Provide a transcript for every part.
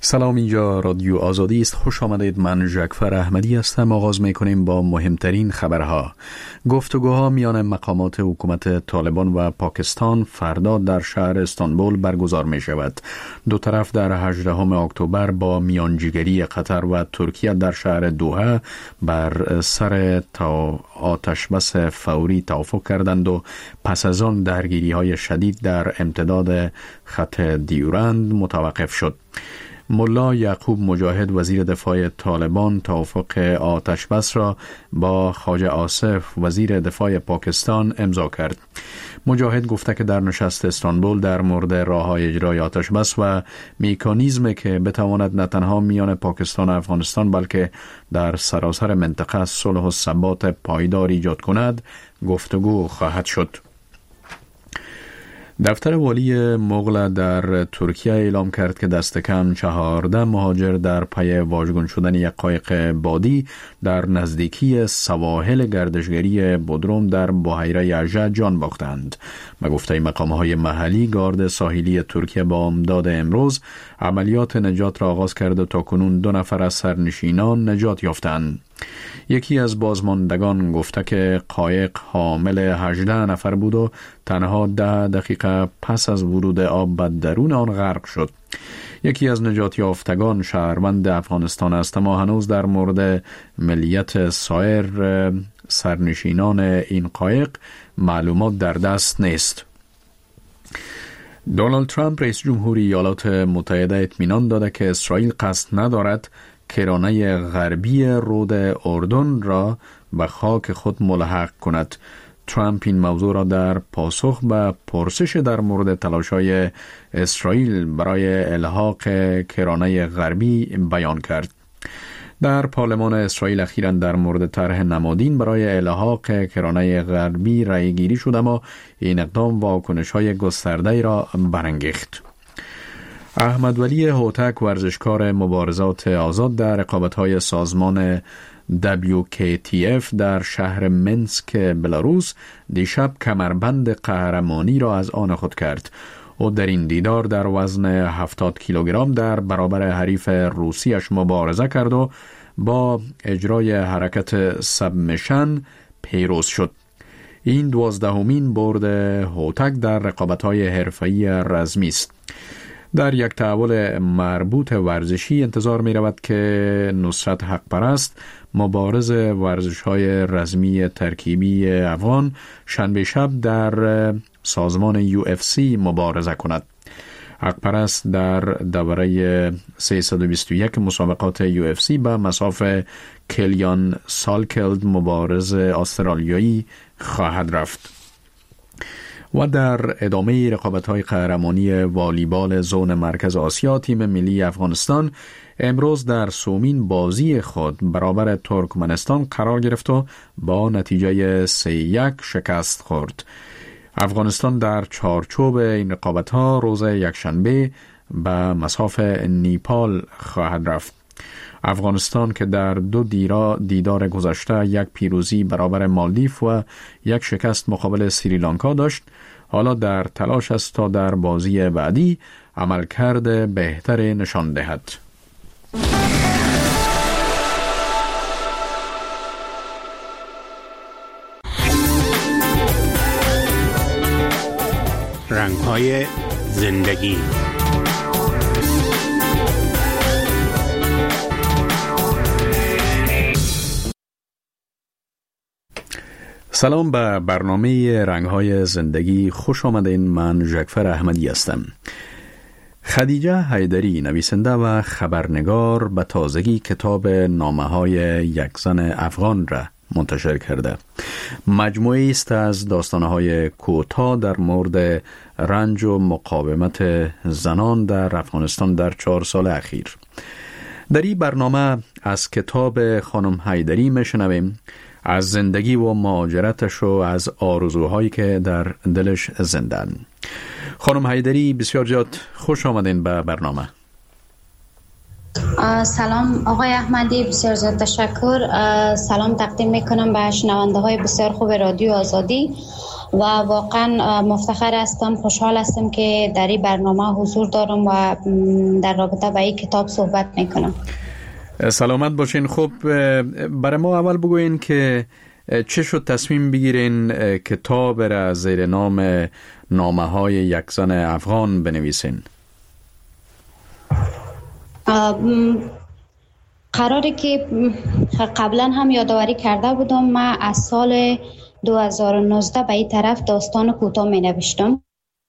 سلام، اینجا رادیو آزادی است. خوش آمدید. من جعفر احمدی هستم. آغاز میکنیم با مهمترین خبرها. گفتگوها میان مقامات حکومت طالبان و پاکستان فردا در شهر استانبول برگزار می شود. دو طرف در 18 اکتبر با میانجیگری قطر و ترکیه در شهر دوحه بر سر آتش بس فوری توافق کردند و پس از آن درگیری های شدید در امتداد خط دیورند متوقف شد. ملا یعقوب مجاهد وزیر دفاع طالبان توافق آتش بس را با خواجه آصف وزیر دفاع پاکستان امضا کرد. مجاهد گفته که در نشست استانبول در مورد راه‌های اجرای آتش بس و مکانیزمی که بتواند نه تنها میان پاکستان و افغانستان بلکه در سراسر منطقه صلح و ثبات پایدار ایجاد کند گفتگو خواهد شد. دفتر والی مغل در ترکیه اعلام کرد که دست کم 14 مهاجر در پی واژگون شدن یک قایق بادی در نزدیکی سواحل گردشگری بودروم در بحیره یژه جان باختند. به گفته مقام‌های محلی، گارد ساحلی ترکیه با امداد امروز عملیات نجات را آغاز کرد و تاکنون 2 نفر از سرنشینان نجات یافتند. یکی از بازماندگان گفته که قایق حامل 18 نفر بود و تنها 10 دقیقه پس از ورود آب به درون آن غرق شد. یکی از نجات یافتگان شهروند افغانستان است، اما هنوز در مورد ملیت سایر سرنشینان این قایق معلومات در دست نیست. دونالد ترامپ رئیس جمهوری ایالات متحده اطمینان داده که اسرائیل قصد ندارد کرانه غربی رود اردن را به خاک خود ملحق کند. ترامپ این موضوع را در پاسخ به پرسش در مورد تلاش‌های اسرائیل برای الحاق کرانه غربی بیان کرد. در پارلمان اسرائیل اخیراً در مورد طرح نمادین برای الحاق کرانه غربی رأی گیری شد، اما این اقدام واکنش‌های گسترده‌ای را برانگیخت. احمد ولی هوتک ورزشکار مبارزات آزاد در رقابت‌های سازمان WKTF در شهر منسک بلاروس دیشب کمربند قهرمانی را از آن خود کرد. او در این دیدار در وزن 70 کیلوگرم در برابر حریف روسیش مبارزه کرد و با اجرای حرکت سبمیشن پیروز شد. این 12مین برد هوتک در رقابت‌های حرفه‌ای رزمی است. در یک تحول مربوط ورزشی انتظار می رود که نصرت حق پرست مبارز ورزش‌های رزمی ترکیبی افغان شنبه شب در سازمان UFC مبارزه کند. حق پرست در دوره 321 مسابقات UFC به مصاف کلیان سالکلد مبارز استرالیایی خواهد رفت. و در ادامه رقابت‌های قهرمانی والیبال زون مرکز آسیا، تیم ملی افغانستان امروز در سومین بازی خود برابر ترکمنستان قرار گرفت و با نتیجه 3-1 شکست خورد. افغانستان در چارچوب این رقابت‌ها روز یکشنبه به مصاف نیپال خواهد رفت. افغانستان که در 2 دیدار گذشته 1 پیروزی برابر مالدیو و 1 شکست مقابل سریلانکا داشت، حالا در تلاش است تا در بازی بعدی عملکرد بهتر نشان دهد. رنگ‌های زندگی. سلام، به برنامه رنگ‌های زندگی خوش آمدین. من جعفر احمدی هستم. خدیجه حیدری نویسنده و خبرنگار به تازگی کتاب نامه‌های یک زن افغان را منتشر کرده. مجموعه‌ای است از داستان‌های کوتاه در مورد رنج و مقاومت زنان در افغانستان در 4 سال اخیر. در این برنامه از کتاب خانم حیدری میشنویم، از زندگی و مهاجرتش و از آرزوهایی که در دلش زندن. خانم حیدری، بسیار زیاد خوش آمدین به برنامه. سلام آقای احمدی، بسیار زیاد تشکر. سلام تقدیم میکنم به شنونده های بسیار خوب رادیو آزادی و واقعا مفتخر هستم، خوشحال هستم که در این برنامه حضور دارم و در رابطه با این کتاب صحبت میکنم. سلامت باشین. خب برای ما اول بگوین که چه شد تصمیم بگیرین کتاب را زیر نام نامه های یک زن افغان بنویسین؟ قراره که قبلا هم یادآوری کرده بودم، من از سال 2019 به این طرف داستان کوتاه می نوشتم.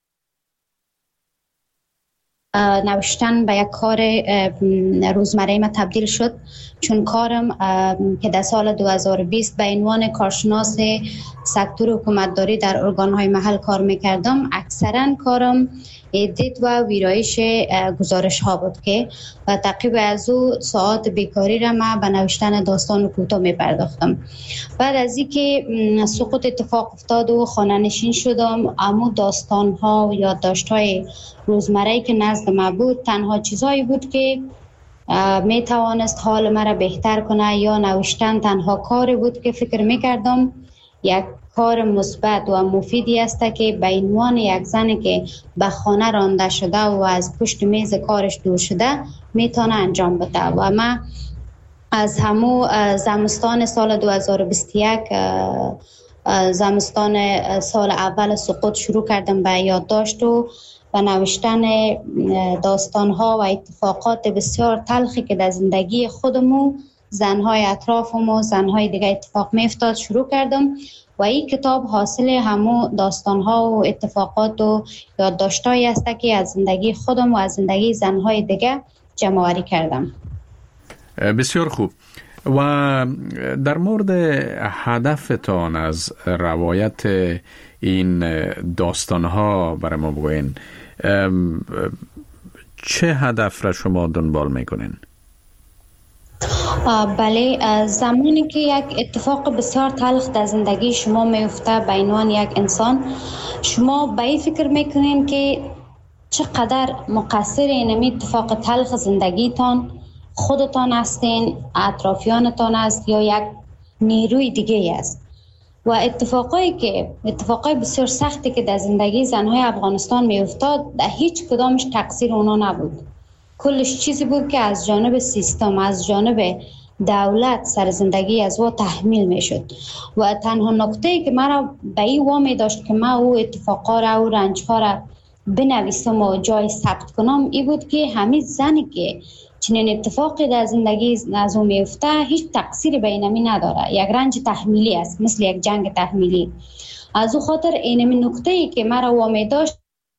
نوشتن به یک کار روزمره ما تبدیل شد، چون کارم که در سال 2020 به عنوان کارشناس سکتور حکومتداری در ارگان‌های محل کار می‌کردم، اکثرا کارم ادیت و ویرایش گزارش ها بود که و تعقیب از او ساعات بیکاری را من به نوشتن داستان کوتاه می پرداختم. بعد از اینکه سقوط اتفاق افتاد و خانه نشین شدم، اما داستان ها و یادداشت های روزمره که نزد من بود تنها چیزایی بود که می توانست حال مرا بهتر کنه، یا نوشتن تنها کاری بود که فکر می کردم یک کار مثبت و مفیدی است که به عنوان یک زنی که به خانه رانده شده و از پشت میز کارش دور شده میتونه انجام بده. و من از همو زمستان سال 2021 زمستان سال اول سقوط شروع کردم به یادداشت و نوشتن داستان‌ها و اتفاقات بسیار تلخی که در زندگی خودم و زن‌های اطرافم و زن‌های دیگه اتفاق می‌افتاد شروع کردم و این کتاب حاصل همو داستان‌ها و اتفاقات و یادداشت‌هایی است که از زندگی خودم و از زندگی زن‌های دیگه جمع‌آوری کردم. بسیار خوب. و در مورد هدفتان از روایت این داستان‌ها برای ما بگوین، چه هدف را شما دنبال میکنین؟ بله، زمانی که یک اتفاق بسیار تلخ در زندگی شما میفته به عنوان یک انسان، شما به این فکر میکنین که چقدر مقصر این اتفاق تلخ زندگیتان خودتان هستین، اطرافیانتان است یا یک نیروی دیگه است. و اتفاقای بسیار سختی که در زندگی زنهای افغانستان میافتاد در هیچ کدامش تقصیر اونا نبود. کلش چیزی بود که از جانب سیستم، از جانب دولت سر زندگی از او تحمیل میشد. و تنها نکته‌ای که مرا به این وامی داشت که من او اتفاقا را و رنج‌ها را بنویسم و جای ثبت کنم این بود که همین زنی که چنین اتفاقی در زندگی از او میفته هیچ تقصیری به اینمی نداره، یک رنج تحمیلی است، مثل یک جنگ تحمیلی. از او خاطر اینمی نکته‌ای که مرا وامی داشت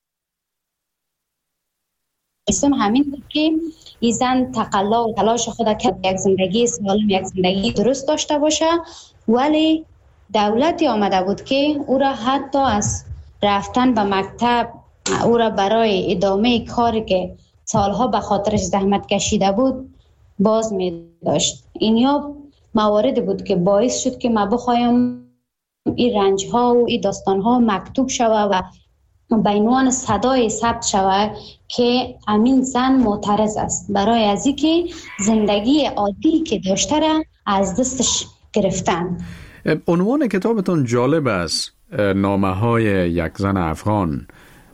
اسم همین بود که این زن تقلا و تلاش خود کرد یک زندگی سالم، یک زندگی درست داشته باشه، ولی دولتی آمده بود که او را حتی از رفتن به مکتب، او را برای ادامه کاری که سالها به خاطرش زحمت کشیده بود باز می داشت. اینیا مواردی بود که باعث شد که من بخوایم این رنج‌ها و این داستان‌ها مکتوب شود و به عنوان صدای ثبت شود که امین زن معترض است برای از اینکه زندگی عادی که داشته را از دستش گرفتن. عنوان کتابتون جالب است، نامه‌های یک زن افغان.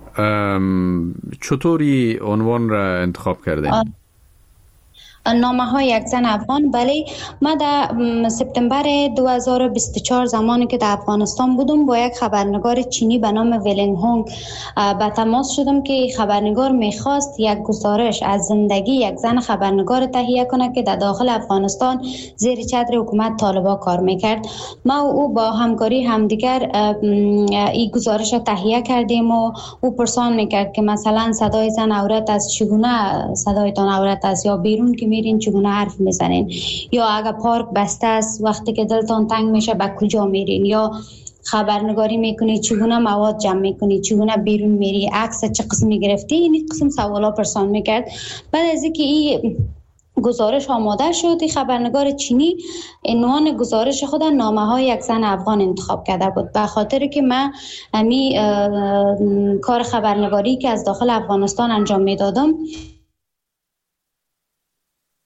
چطوری عنوان را انتخاب کردین؟ نامه های یک زن افغان. بله، من در سپتامبر 2024 زمانی که در افغانستان بودم با یک خبرنگار چینی به نام ولینگ هونگ به تماس شدم که خبرنگار میخواست یک گزارش از زندگی یک زن خبرنگار تهیه کنه که در داخل افغانستان زیر چتر حکومت طالبان کار میکرد. ما و او با همکاری همدیگر این گزارش را تهیه کردیم و او پرسان میکرد که مثلا صدای زن عورت است، چگونه صدایتان عورت است، یا بیرون که میرین چگونه حرف میزنین، یا اگر پارک بسته است وقتی که دلتان تنگ میشه به کجا میرین، یا خبرنگاری میکنی چگونه مواد جمع میکنی، چگونه بیرون میری، عکس چه قسمی گرفتی. این قسم سوالا پرسان میکرد. بعد از اینکه این گزارش آماده شد، خبرنگار چینی عنوان گزارش خود نامه های یک زن افغان انتخاب کرده بود، به خاطر که من امی کار خبرنگاری که از داخل افغانستان انجام میدادم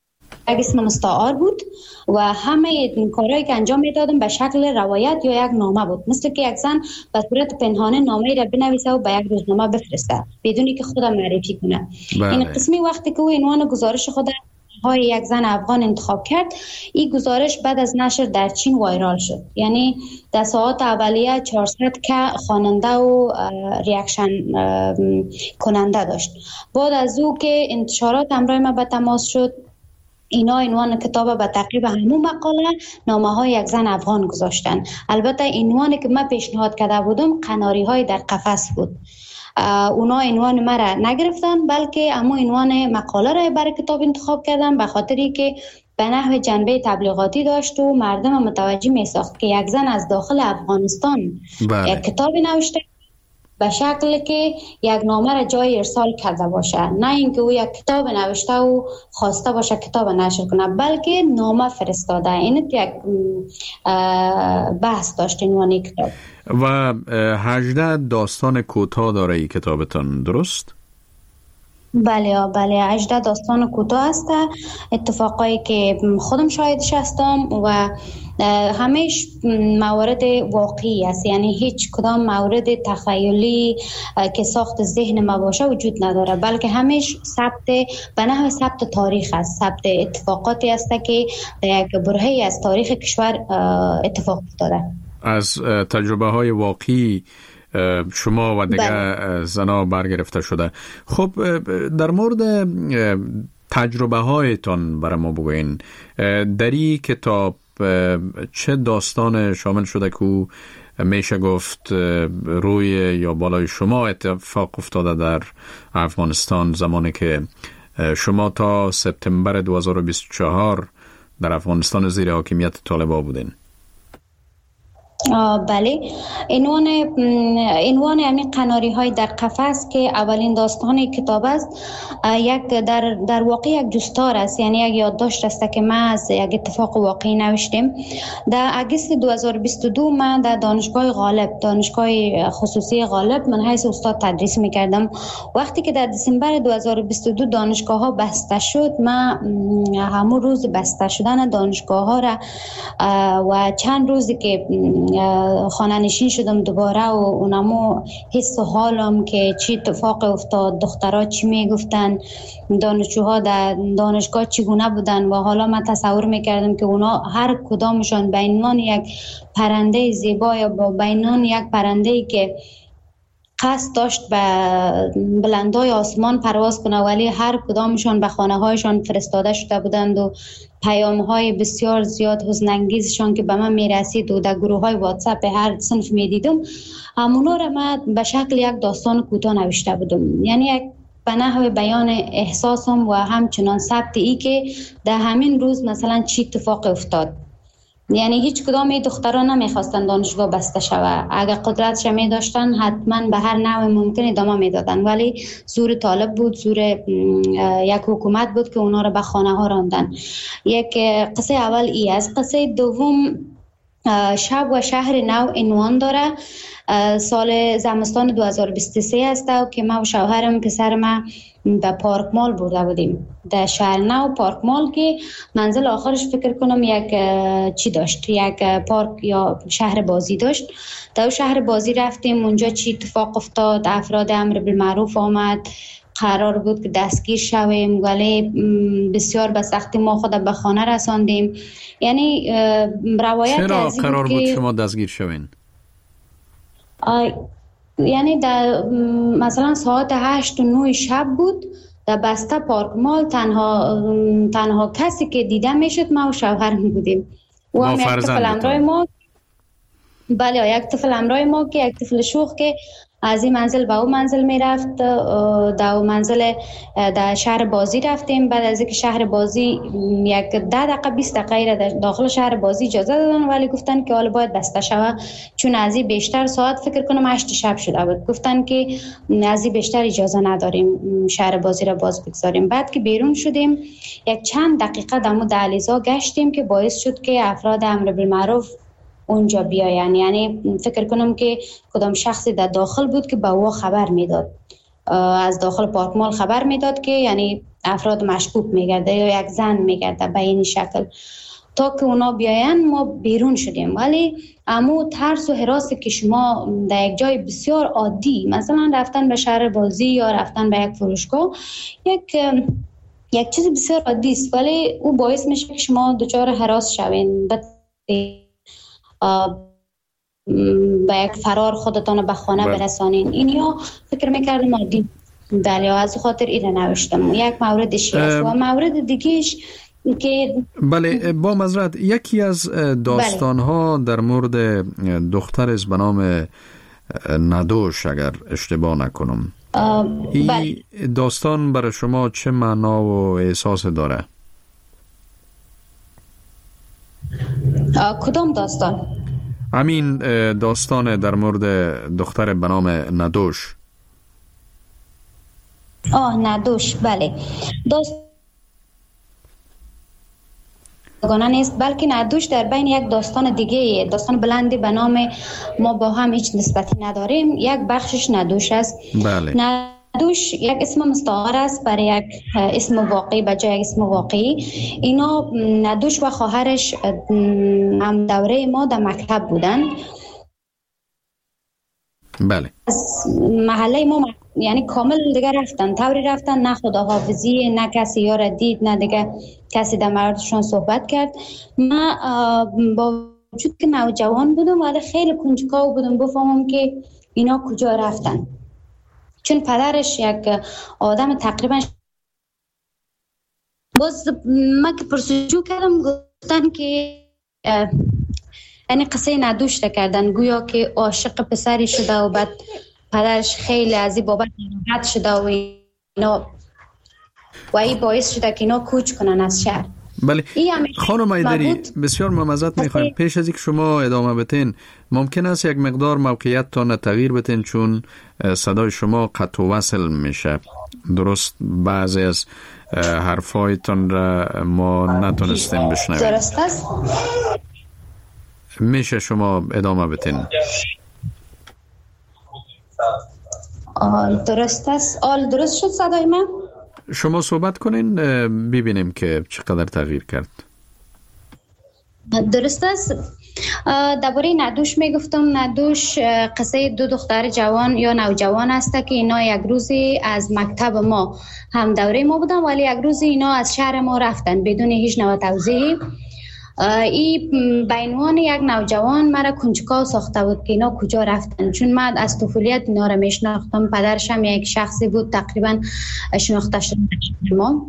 یک اسم مستعار بود و همه این کارهایی که انجام میدادم به شکل روایت یا یک نامه بود، مثل که یک زن به صورت پنهانه نامه را بنویسه و به یک روزنامه بفرسته بدونی که خودم معرفی کنه. این قسمی وقتی که او عنوان گزارش خود های یک زن افغان انتخاب کرد، این گزارش بعد از نشر در چین وایرال شد. یعنی در ساعات اولیه 400 که خواننده و ریاکشن کننده داشت. بعد از او که انتشارات همراه ما به تماس شد، اینا عنوان کتاب به تقریبا همون مقاله نامه های یک زن افغان گذاشتن. البته عنوانی که من پیشنهاد کرده بودم قناری های در قفس بود. اونا عنوان مرا نگرفتن، بلکه اما عنوان مقاله را برای کتاب انتخاب کردن، به خاطری که به نحو جنبه تبلیغاتی داشت و مردم متوجه می ساخت که یک زن از داخل افغانستان یک کتابی نوشته به شکل که یک نامه را جای ارسال کرده باشه، نه اینکه او یک کتاب نوشته و خواسته باشه کتاب نشر کنه، بلکه نامه فرستاده. این یک بحث داشت عنوان کتاب. و 18 داستان کوتاه داره این کتابتان، درست؟ بله 18 داستان کوتاه است، اتفاقایی که خودم شاهدش هستم و همش موارد واقعی است. یعنی هیچ کدام مورد تخیلی که ساخت ذهن ما باشه وجود نداره، بلکه همش به نحو ثبت تاریخ است، ثبت اتفاقاتی است که در یک برهه‌ای از تاریخ کشور اتفاق افتاده. از تجربه های واقعی شما و دیگه زنا برگرفته شده. خب در مورد تجربه هایتان برای ما بگوین. در این کتاب چه داستان شامل شده که میشه گفت روی یا بالای شما اتفاق افتاده در افغانستان زمانی که شما تا سپتامبر 2024 در افغانستان زیر حاکمیت طالبان بودین؟ بله، عنوان همین قناری های در قفس که اولین داستان کتاب است، یک در واقع یک جستار است، یعنی یک یادداشت است که ما از یک اتفاق واقعی نوشتیم. در اگست 2022 من در دانشگاه خصوصی غالب من حیث استاد تدریس میکردم. وقتی که در دسامبر 2022 دانشگاه ها بسته شد، من همون روز بسته شدن دانشگاه ها را و چند روزی که خانه نشین شدم دوباره و اونمو حس و حالم که چی اتفاق افتاد، دخترها چی میگفتن، دانشجوها در دانشگاه چگونه بودن و حالا من تصور میکردم که اونا هر کدامشان به عنوان یک پرنده زیبا یا به عنوان یک پرنده‌ای که قصد داشت به بلندای آسمان پرواز کنه، ولی هر کدامشان به خانه هایشان فرستاده شده بودند و پیام های بسیار زیاد حزن انگیزشان که به من میرسید و در گروه های واتساپ هر صنف میدیدم، همونا را من به شکل یک داستان کوتاه نوشته بودم. یعنی یک به نحو بیان احساسم و همچنان ثبت ای که در همین روز مثلا چی اتفاق افتاد. یعنی هیچ کدام این دختران نمیخواستن دانشگاه بسته شود. اگر قدرتش می داشتن حتما به هر نوع ممکن ادامه میدادن، ولی زور طالب بود، زور یک حکومت بود که اونا رو به خانه ها راندن. یک قصه اول ای است. قصه دوم شب و شهر نو عنوان داره. سال زمستان 2023 است که ما و شوهرم پسر ما به پارک مال برده بودیم در شهر نو. پارک مال که منزل آخرش فکر کنم یک چی داشت، یک پارک یا شهر بازی داشت. در شهر بازی رفتیم، اونجا چی اتفاق افتاد، افراد امر بالمعروف آمد، قرار بود که دستگیر شویم ولی بسیار به سختی ما خود به خانه رساندیم. یعنی روایت چرا قرار بود شما دستگیر شوین؟ یعنی در مثلا ساعت 8 و 9 شب بود، در بسته پارک مال تنها کسی که دیده میشد ما و شوهرم بودیم و هم یک طفل همراه ما. بله، یک طفل همراه ما که یک طفل شوخ که از این منزل به اون منزل میرفت. در اون منزل در شهر بازی رفتیم. بعد از اینکه شهر بازی یک 10 دقیقه 20 دقیقه داخل شهر بازی اجازه دادن، ولی گفتن که حالا باید بسته شود چون از این بیشتر ساعت فکر کنم 8 شب شده بود. گفتن که از این بیشتر اجازه نداریم شهر بازی را باز بگذاریم. بعد که بیرون شدیم یک چند دقیقه در دهلیزا گشتیم که باعث شد که افراد امر بالمعروف اونجا بیاین. یعنی فکر کنم که کدام شخصی در داخل بود که به او خبر میداد. از داخل پارک مال خبر میداد که یعنی افراد مشکوک میگرده یا یک زن میگرده به این شکل. تا که اونا بیاین ما بیرون شدیم، ولی امو ترس و هراسی که شما در یک جای بسیار عادی مثلا رفتن به شهر بازی یا رفتن به یک فروشگاه یک چیز بسیار عادی است، ولی او باعث میشه که شما دچار هراس شوین، به یک فرار خودتان به خانه برسانین. این یا فکر میکردم عادی، ولی از خاطر این نوشتم. یک موردش است و مورد دیگهش که بله با معذرت یکی از داستان‌ها در مورد دختر است به نام ندوش اگر اشتباه نکنم. این داستان برای شما چه معنا و احساس داره؟ کدام داستان؟ همین داستان در مورد دختر به نام ندوش. ندوش، بله. داستان نیست، بلکه ندوش در بین یک داستان دیگه، داستان بلندی به نام ما با هم هیچ نسبتی نداریم، یک بخشش ندوش است. بله. ندوش یک اسم مستعار است برای یک اسم واقعی به جای اسم واقعی. اینا ندوش و خواهرش هم دوره ما در مکتب بودن. بله. از محله ما یعنی کامل دیگه رفتن، طوری رفتن نه خداحافظی، نه کسی یار دید، نه دیگه کسی در موردشون صحبت کرد. من با وجود که نوجوان بودم ولی خیلی کنجکاو بودم بفهمم که اینا کجا رفتن، چون پدرش یک آدم تقریبا باز من که پرسجو کردم گفتن که یعنی قصه ندوش کردن، گویا که عاشق پسری شده و بعد پدرش خیلی از این بابت ناراحت شده و اینا و این باعث شده که اینا کوچ کنن از شهر. بله خانم ایدری بسیار معذرت میخوایم، پیش از اینکه شما ادامه بدین ممکن است یک مقدار موقعیت تا تغییر بدین چون صدای شما قطع و وصل میشه. درست بعضی از حرفایتون را ما نتونستیم بشنویم. درست است؟ میشه شما ادامه بدین؟ درست است. درست شد صدای من؟ شما صحبت کنین ببینیم که چقدر تغییر کرد. درست است. درباره ندوش میگفتم. ندوش قصه دو دختر جوان یا نوجوان است که اینا یک روزی از مکتب ما هم دوره ما بودن ولی یک روزی اینا از شهر ما رفتن بدون هیچ نوع توضیحی. این به عنوان یک نوجوان مرا کنجکاو ساخته بود که اینا کجا رفتن، چون من از طفولیت اینا را میشناختم. پدرش هم یک شخصی بود تقریبا شناخته شده ما.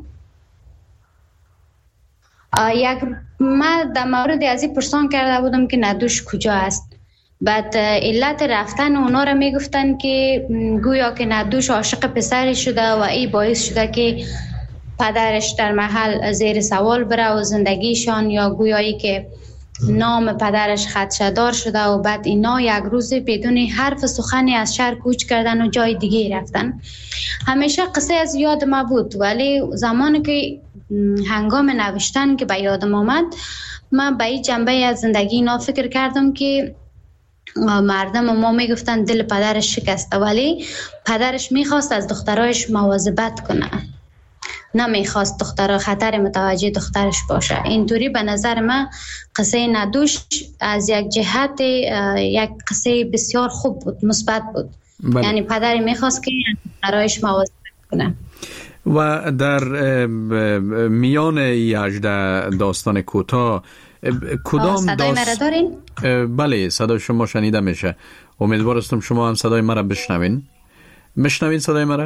من در مورد از این پرسان کرده بودم که ندوش کجا است. بعد علت رفتن اونا را میگفتن که گویا که ندوش عاشق پسری شده و این باعث شده که پدرش در محل زیر سوال بره و زندگیشان یا گویایی که نام پدرش خدشه‌دار شده و بعد اینا یک روز بدون حرف سخنی از شهر کوچ کردن و جای دیگه رفتن. همیشه قصه از یاد ما بود ولی زمانی که هنگام نوشتن که به یادم آمد من به این جنبه از زندگی اینا فکر کردم که مردم ما میگفتن دل پدرش شکسته ولی پدرش میخواست از دخترایش مواظبت کنه، نمیخواست دخترها خطر متوجه دخترش باشه. اینطوری به نظر من قصه ندوش از یک جهت یک قصه بسیار خوب بود، مثبت بود. بله. یعنی پدری میخواست که دخترایش مواظبت کنه. و در میان 18 داستان کوتاه کدام صدای مرا دارین؟ بله صدای شما شنیده میشه. امیدوار هستم شما هم صدای مرا بشنوین. میشنوین صدای مرا؟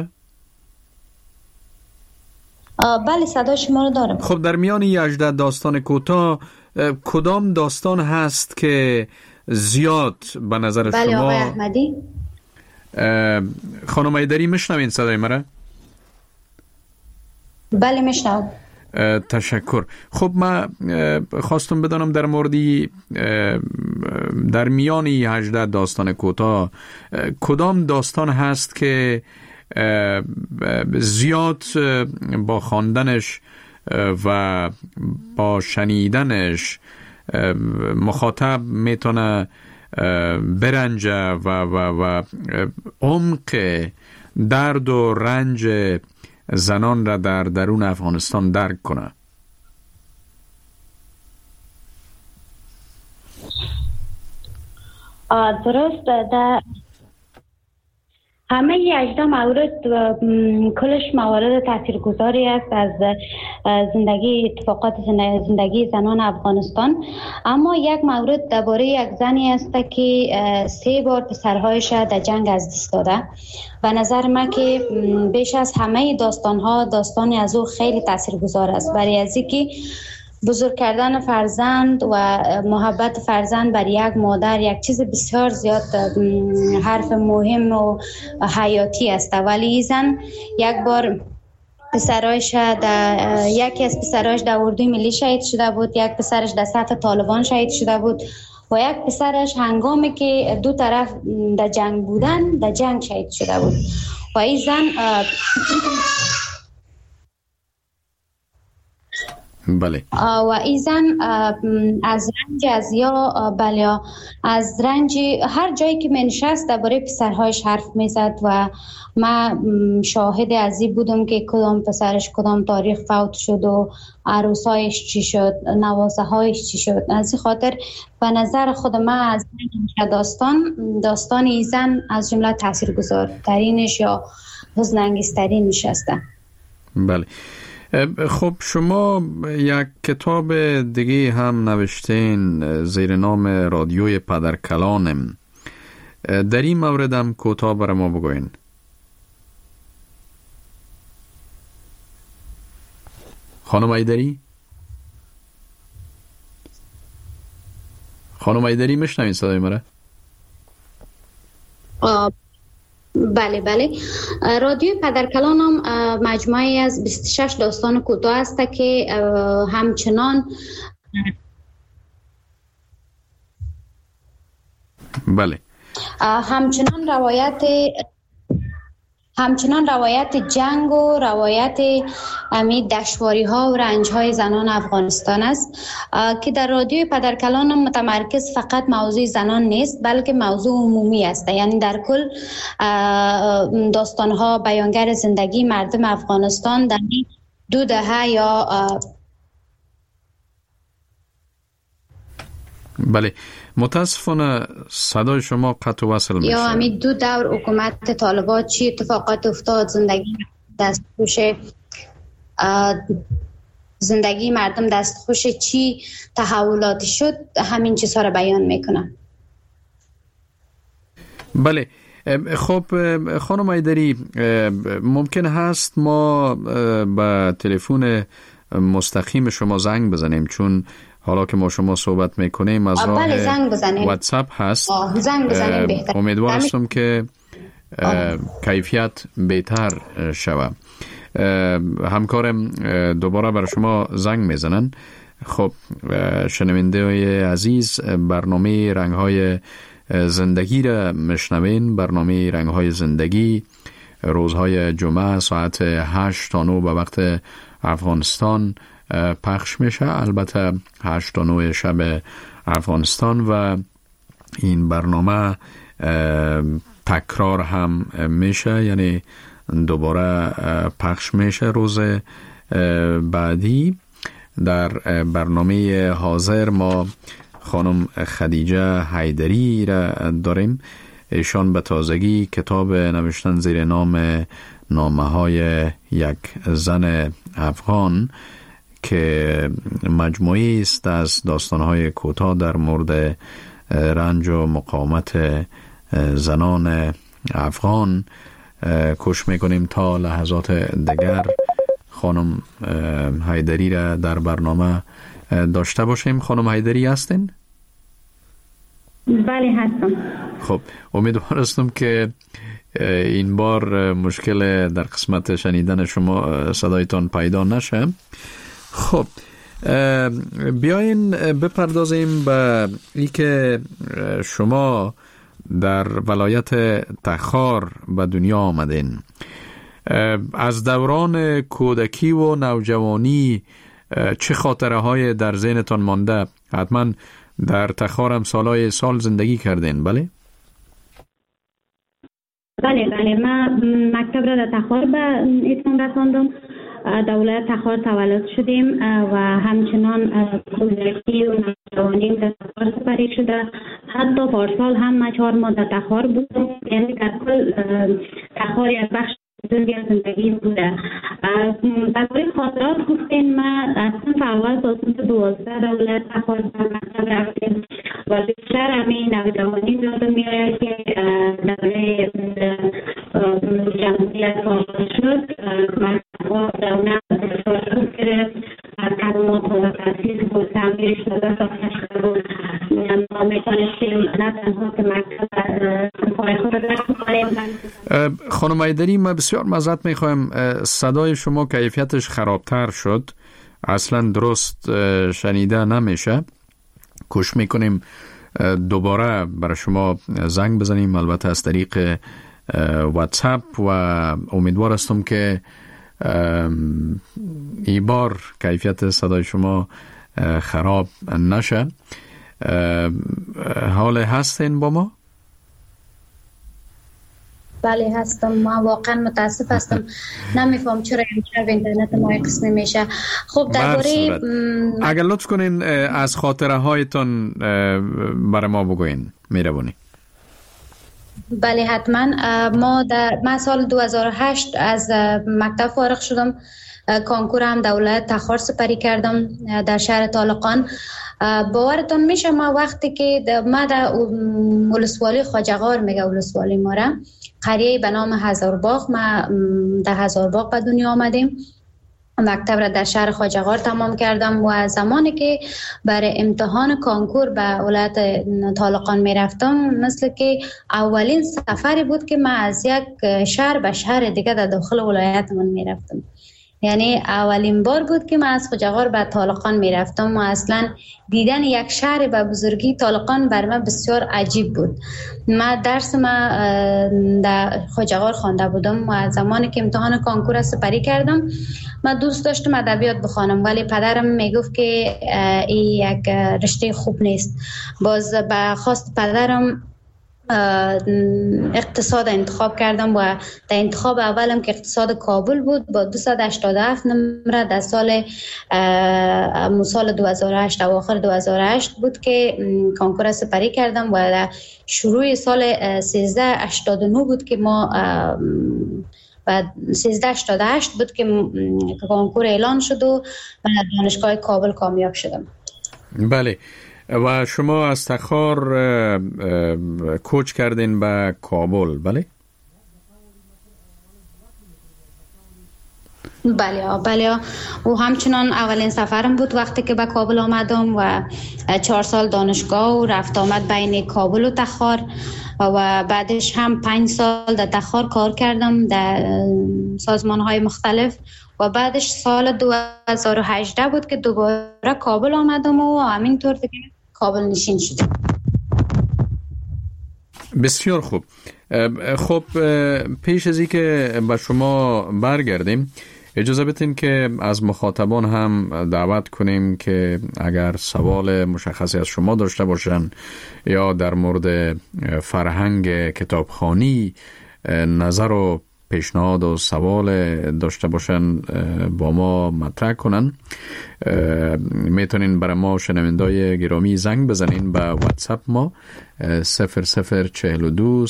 بله صدای شما رو دارم. خب در میان 18 داستان کوتاه کدام داستان هست که زیاد به نظر شما؟ بله آقای احمدی. خانم ایدری میشنوین صدای مرا؟ بله میشنوم. تشکر. خب من خواستم بدانم در موردی در میان 18 داستان کوتاه کدام داستان هست که زیاد با خواندنش و با شنیدنش مخاطب میتونه برنجه و عمق درد و رنج زنان را در درون افغانستان درک کنه. درست. در همه 18 مورد کلش موارد تاثیرگذاری است از اتفاقات زندگی زنان افغانستان، اما یک مورد درباره یک زنی است که 3 بار پسرهایش در جنگ از دست داده. به نظر من که بیش از همه داستانی از او خیلی تاثیرگذار است، برای از اینکه بزرگ کردن فرزند و محبت فرزند بر یک مادر یک چیز بسیار زیاد حرف مهم و حیاتی است. ولی این زن یک بار یکی از پسرایش در اردوی ملی شهید شده بود، یک پسرش در سطح طالبان شهید شده بود و یک پسرش هنگامی که دو طرف در جنگ بودن در جنگ شهید شده بود. و این زن بله. و این زن از رنج هر جایی که منشست درباره پسرهایش حرف میزد و من شاهد از این بودم که کدام پسرش کدام تاریخ فوت شد و عروسایش چی شد، نوازه هایش چی شد. از این خاطر به نظر خود من از داستان این زن از جمله تاثیرگذارترینش یا حزن انگیزترینش است. بله. خب شما یک کتاب دیگه هم نوشتین زیر نام رادیوی پدرکلانم. در این مورد هم کوتاه برای ما بگوین. خانم ایدری؟ خانم ایدری میشنوین صدای مرا؟ بله. رادیوی پدرکلان هم مجموعه از 26 داستان کوتاه است که همچنان بله همچنان روایت جنگ و روایت دشواری ها و رنج های زنان افغانستان است که در رادیوی پدرکلان هم متمرکز فقط موضوع زنان نیست بلکه موضوع عمومی است. یعنی در کل داستان ها بیانگر زندگی مردم افغانستان در 2 دهه یا بله. متاسفانه صدای شما قطع و وصل میشه. یا همین 2 دور حکومت طالبان چی اتفاقات افتاد، زندگی مردم دستخوش چی تحولاتی شد، همین چیزها رو بیان میکنه. بله. خب خانم ایدری، ممکن هست ما به تلفن مستقیم شما زنگ بزنیم، چون حالا که ما شما صحبت میکنیم از راه واتساپ هست. زنگ بزنیم بهتر. امیدوار هستم که کیفیت بهتر شود. همکارم دوباره برای شما زنگ میزنن. خب شنونده عزیز، برنامه رنگ‌های زندگی را مشنوین. برنامه رنگ‌های زندگی روزهای جمعه ساعت 8 تا 9 به وقت افغانستان پخش میشه، البته 8 تا 9 شب افغانستان، و این برنامه تکرار هم میشه، یعنی دوباره پخش میشه روز بعدی. در برنامه حاضر ما خانم خدیجه حیدری را داریم. ایشان به تازگی کتاب نوشتن زیر نام نامه‌های یک زن افغان که مجموعی است از داستان‌های کوتاه در مورد رنج و مقاومت زنان افغان. کوشش میکنیم تا لحظات دیگر خانم حیدری را در برنامه داشته باشیم. خانم حیدری هستین؟ بله هستم. خب امیدوار هستم که این بار مشکل در قسمت شنیدن شما صدایتان پیدا نشه. خب بیاین بپردازیم به این که شما در ولایت تخار به دنیا آمدین. از دوران کودکی و نوجوانی چه خاطره های در ذهنتان مانده؟ حتما در تخار هم سال زندگی کردین، بله؟ بله من مکتب را در تخار به اتمام رساندم. در ولایت تخار تولد شدیم و همچنان کودکی و نوجوانی در تخار سپری شده. حتی پارسال هم من 4 ماه در تخار بودم، یعنی در کل تخار یک بخش بزرگی از زندگی بوده. درباره خاطرات گفتین، من از صنف اول تا صنف 12 در ولایت تخار به مکتب رفتیم و بیشتر همین نوجوانی یادم میآید که دوره جمهوریت آغاز شد. مکتب دولت شروع کرد از کلمات و تاسیس و تعمیرش داده ساخته شده بود. ما میتونستیم نه تنها که مکتب صنفهای خود را درک کنیم. خانم ایدری، من بسیار معذرت میخوایم، صدای شما کیفیتش خرابتر شد، اصلا درست شنیده نمیشه. کوشش میکنیم دوباره برای شما زنگ بزنیم، البته از طریق واتساپ، و امیدوار هستم که این بار کیفیت صدای شما خراب نشه. حال هستین با ما؟ بله هستم. ما واقعا متاسف هستم، نمیفهم چرا اینترنت ما قسم میشه. خب درباره اگر لطف کنین از خاطره هایتون برای ما بگوین، میرونی. بله حتما. من سال 2008 از مکتب فارغ شدم. کنکور هم دولت تخار سپری کردم در شهر طالقان. باورتون میشه ما وقتی که ما در ولسوالی خواجه‌غار میگه ولسوالی ما را، قریه به نام هزارباغ، ما در هزارباغ به دنیا آمدیم. مکتب را در شهر خواجه‌غار تمام کردم و زمانی که برای امتحان کنکور به ولایت طالقان می رفتم، مثل که اولین سفری بود که من از یک شهر به شهر دیگه در داخل ولایت من می رفتم. یعنی اولین بار بود که من از خواجه‌غار به طالقان می رفتم و اصلا دیدن یک شهر به بزرگی طالقان بر من بسیار عجیب بود. من درس ما در خواجه‌غار خوانده بودم و زمانی که امتحان کنکور سپری کردم، من دوست داشتم ادبیات بخوانم، ولی پدرم میگفت که این یک رشته خوب نیست. باز به خواست پدرم اقتصاد انتخاب کردم و در انتخاب اولم که اقتصاد کابل بود با 287 نمره در سال 2008 اواخر 2008 بود که کنکور سپری کردم و در شروع سال 1389 بود که ما و 1388 بود که کنکور اعلان شد و دانشگاه کابل کامیاب شدم. بله. و شما از تخار کوچ کردین به کابل، بله؟ بله و همچنان اولین سفرم بود وقتی که به کابل آمدم و 4 سال دانشگاه و رفت آمد بین کابل و تخار و بعدش هم 5 سال در تخار کار کردم در سازمان‌های مختلف و بعدش سال 2018 بود که دوباره کابل آمدم و همینطور که کابل نشین شدم. بسیار خوب. خب پیش از این که به شما برگردیم، اجازه بدین که از مخاطبان هم دعوت کنیم که اگر سوال مشخصی از شما داشته باشن یا در مورد فرهنگ کتابخوانی نظر و پیشنهاد و سوال داشته باشن با ما مطرح کنن، میتونین برای ما شنوندای گرامی زنگ بزنین به واتساپ ما 0042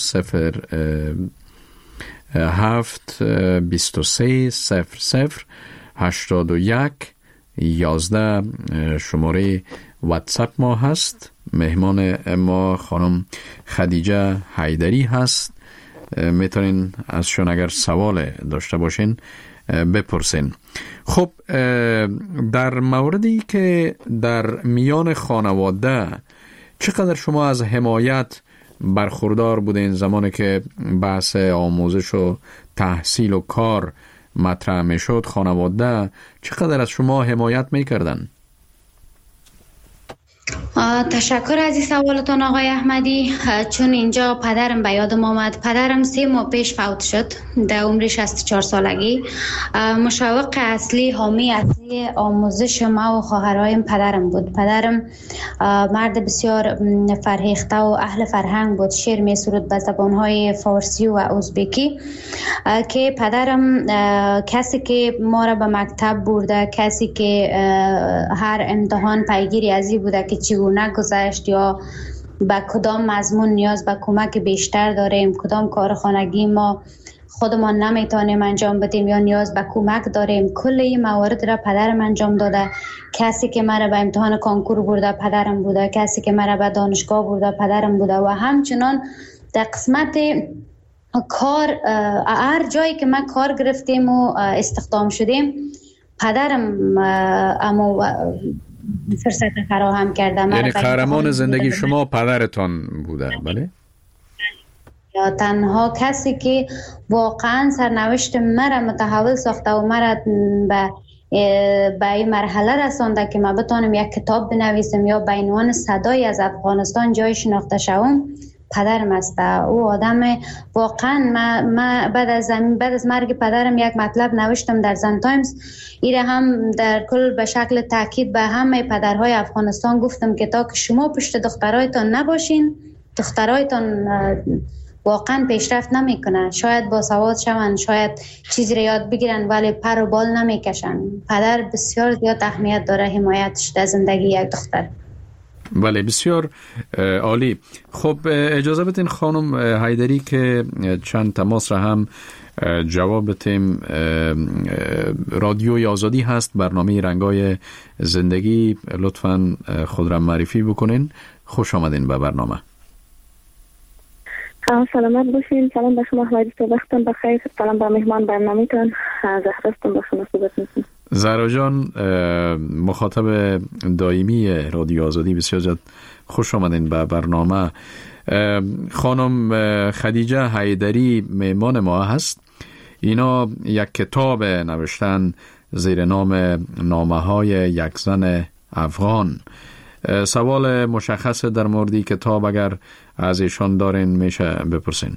07 23 00 81 11 شماره واتساپ ما هست. مهمان ما خانم خدیجه حیدری هست. میتونین ازشون اگر سوال داشته باشین بپرسین. خب در موردی که در میان خانواده چقدر شما از حمایت برخوردار بودین زمانی که بحث آموزش و تحصیل و کار مطرح میشد؟ خانواده چقدر از شما حمایت میکردن؟ تشکر از این سوالتان آقای احمدی. چون اینجا پدرم به یادم آمد. پدرم 3 ماه پیش فوت شد در عمر 64 سالگی. مشوق اصلی، حامی اصلی آموزش ما و خواهرهایم پدرم بود. پدرم مرد بسیار فرهیخته و اهل فرهنگ بود. شعر می سرود به زبانهای فارسی و ازبکی که پدرم کسی که ما را به مکتب برده، کسی که هر امتحان پیگیری ازی بوده که چگونه گذشت یا به کدام مضمون نیاز به کمک بیشتر داریم، کدام کار خانگی ما خودمان نمیتونیم انجام بدیم یا نیاز به کمک داریم. کل این موارد را پدرم انجام داده. کسی که مرا به امتحان کنکور برده پدرم بوده، کسی که مرا به دانشگاه برده پدرم بوده و همچنان در قسمت کار هر جایی که ما کار گرفتیم و استخدام شدیم پدرم اما فرصت فراهم کرده. یعنی قهرمان زندگی شما پدرتان بوده؟ بله. یا تنها کسی که واقعا سرنوشت مرا متحول ساخته و مرا به این مرحله رسانده که من بتونم یک کتاب بنویسم یا به عنوان صدای از افغانستان جای شناخته شوم پدرم است. او آدم واقعا من بعد از مرگ پدرم یک مطلب نوشتم در زن تایمز. ایره هم در کل به شکل تاکید به همه پدرهای افغانستان گفتم که تا که شما پشت دخترایتان نباشین دخترایتان واقعا پیشرفت نمیکنن. شاید با سواد شون، شاید چیزی را یاد بگیرن ولی پر و بال نمیکشن. پدر بسیار زیاد اهمیت داره حمایتش در زندگی یک دختر. بله بسیار عالی. خب اجازه بدین خانم حیدری که چند تماس را هم جواب بدیم. رادیوی آزادی هست، برنامه رنگای زندگی. لطفاً خود را معرفی بکنین. خوش آمدین به برنامه. سلامت باشین. سلام به شما احمدی، صبحتون بخیر. سلام به مهمان برنامه‌تون. زهراستون با شما صحبت می‌کنم. زهرا جان، مخاطب دائمی رادیو آزادی، بسیار زیاد خوش آمدین به برنامه. خانم خدیجه حیدری مهمان ما هست. اینا یک کتاب نوشتن زیر نام نامه‌های یک زن افغان. سوال مشخص در مورد کتاب اگر از ایشان دارین میشه بپرسین.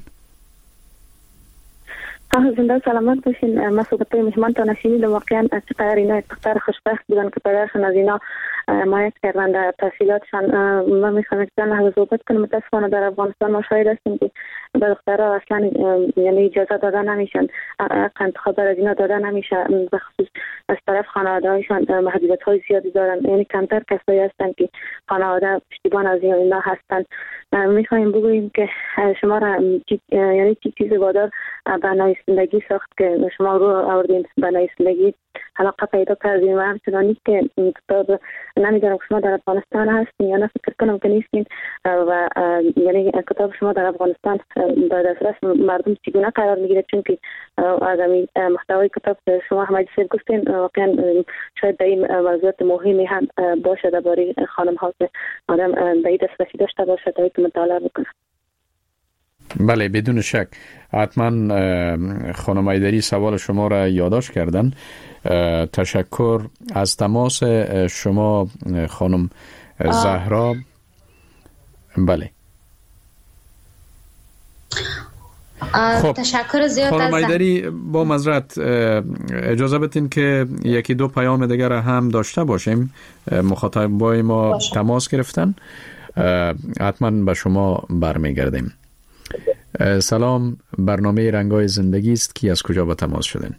زنده سلامت باشین. من صحبت مهمان تا نشینید. واقعا چقدر اینا دختر خوشبخت بودن که پدرشون از اینا حمایت کردن در تحصیلاتشان. من میخوام که لحظه صحبت کنم. متاسفانه در افغانستان ما شاهد هستیم که به دخترها اصلا یعنی اجازه داده نمیشن، انتخاب از اینا داده نمیشه. به خصوص از طرف خانواده‌هایشان محدودیت های زیادی دارن. یعنی کمتر کسایی هستن که خانواده پشتیبان از اینا هستن. میخوایم بگوییم که شما را یعنی چیزی وادار به نویسندگی ساخت که شما رو آوردین به نویسندگی علاقه پیدا کردیم و همچنانی که کتاب نمیدونم شما در افغانستان هستین یا نه، فکر کنم که نیستین و یعنی کتاب شما در افغانستان به دسترس مردم چگونه قرار میگیره، چون که از این محتوای کتاب که شما احمدی صاحب گفتین واقعا شاید در این موضوعات مهمی هم باشه درباره خانم ها که آدم به این دسترسی داشته باشه تا که مطالعه بکنه. بله بدون شک. حتما خانم حیدری سوال شما را یادداشت کردن. تشکر از تماس شما خانم زهرا. بله خب تشکر زیاد. خانم حیدری با معذرت اجازه بدین که یکی دو پیام دیگر هم داشته باشیم. مخاطبای ما تماس گرفتن، حتما به شما برمیگردیم. سلام، برنامه رنگای زندگی است. کی از کجا با تماس شدین؟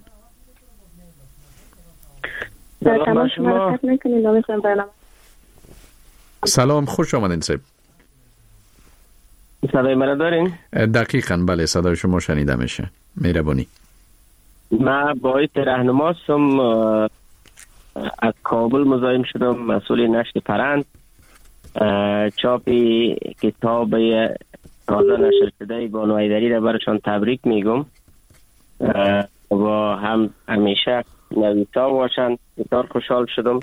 سلام، خوش آمدین صاحب. صدای من دارین؟ دقیقاً بله، صدای شما شنیده میشه. مهربانی. من باید رهنماستم از کابل مزاحم شدم، مسئول نشر پرند. چاپ کتاب تازه نشر شده بانو حیدری را برشان تبریک میگم و هم همیشه نویسا باشند. بسیار خوشحال شدم.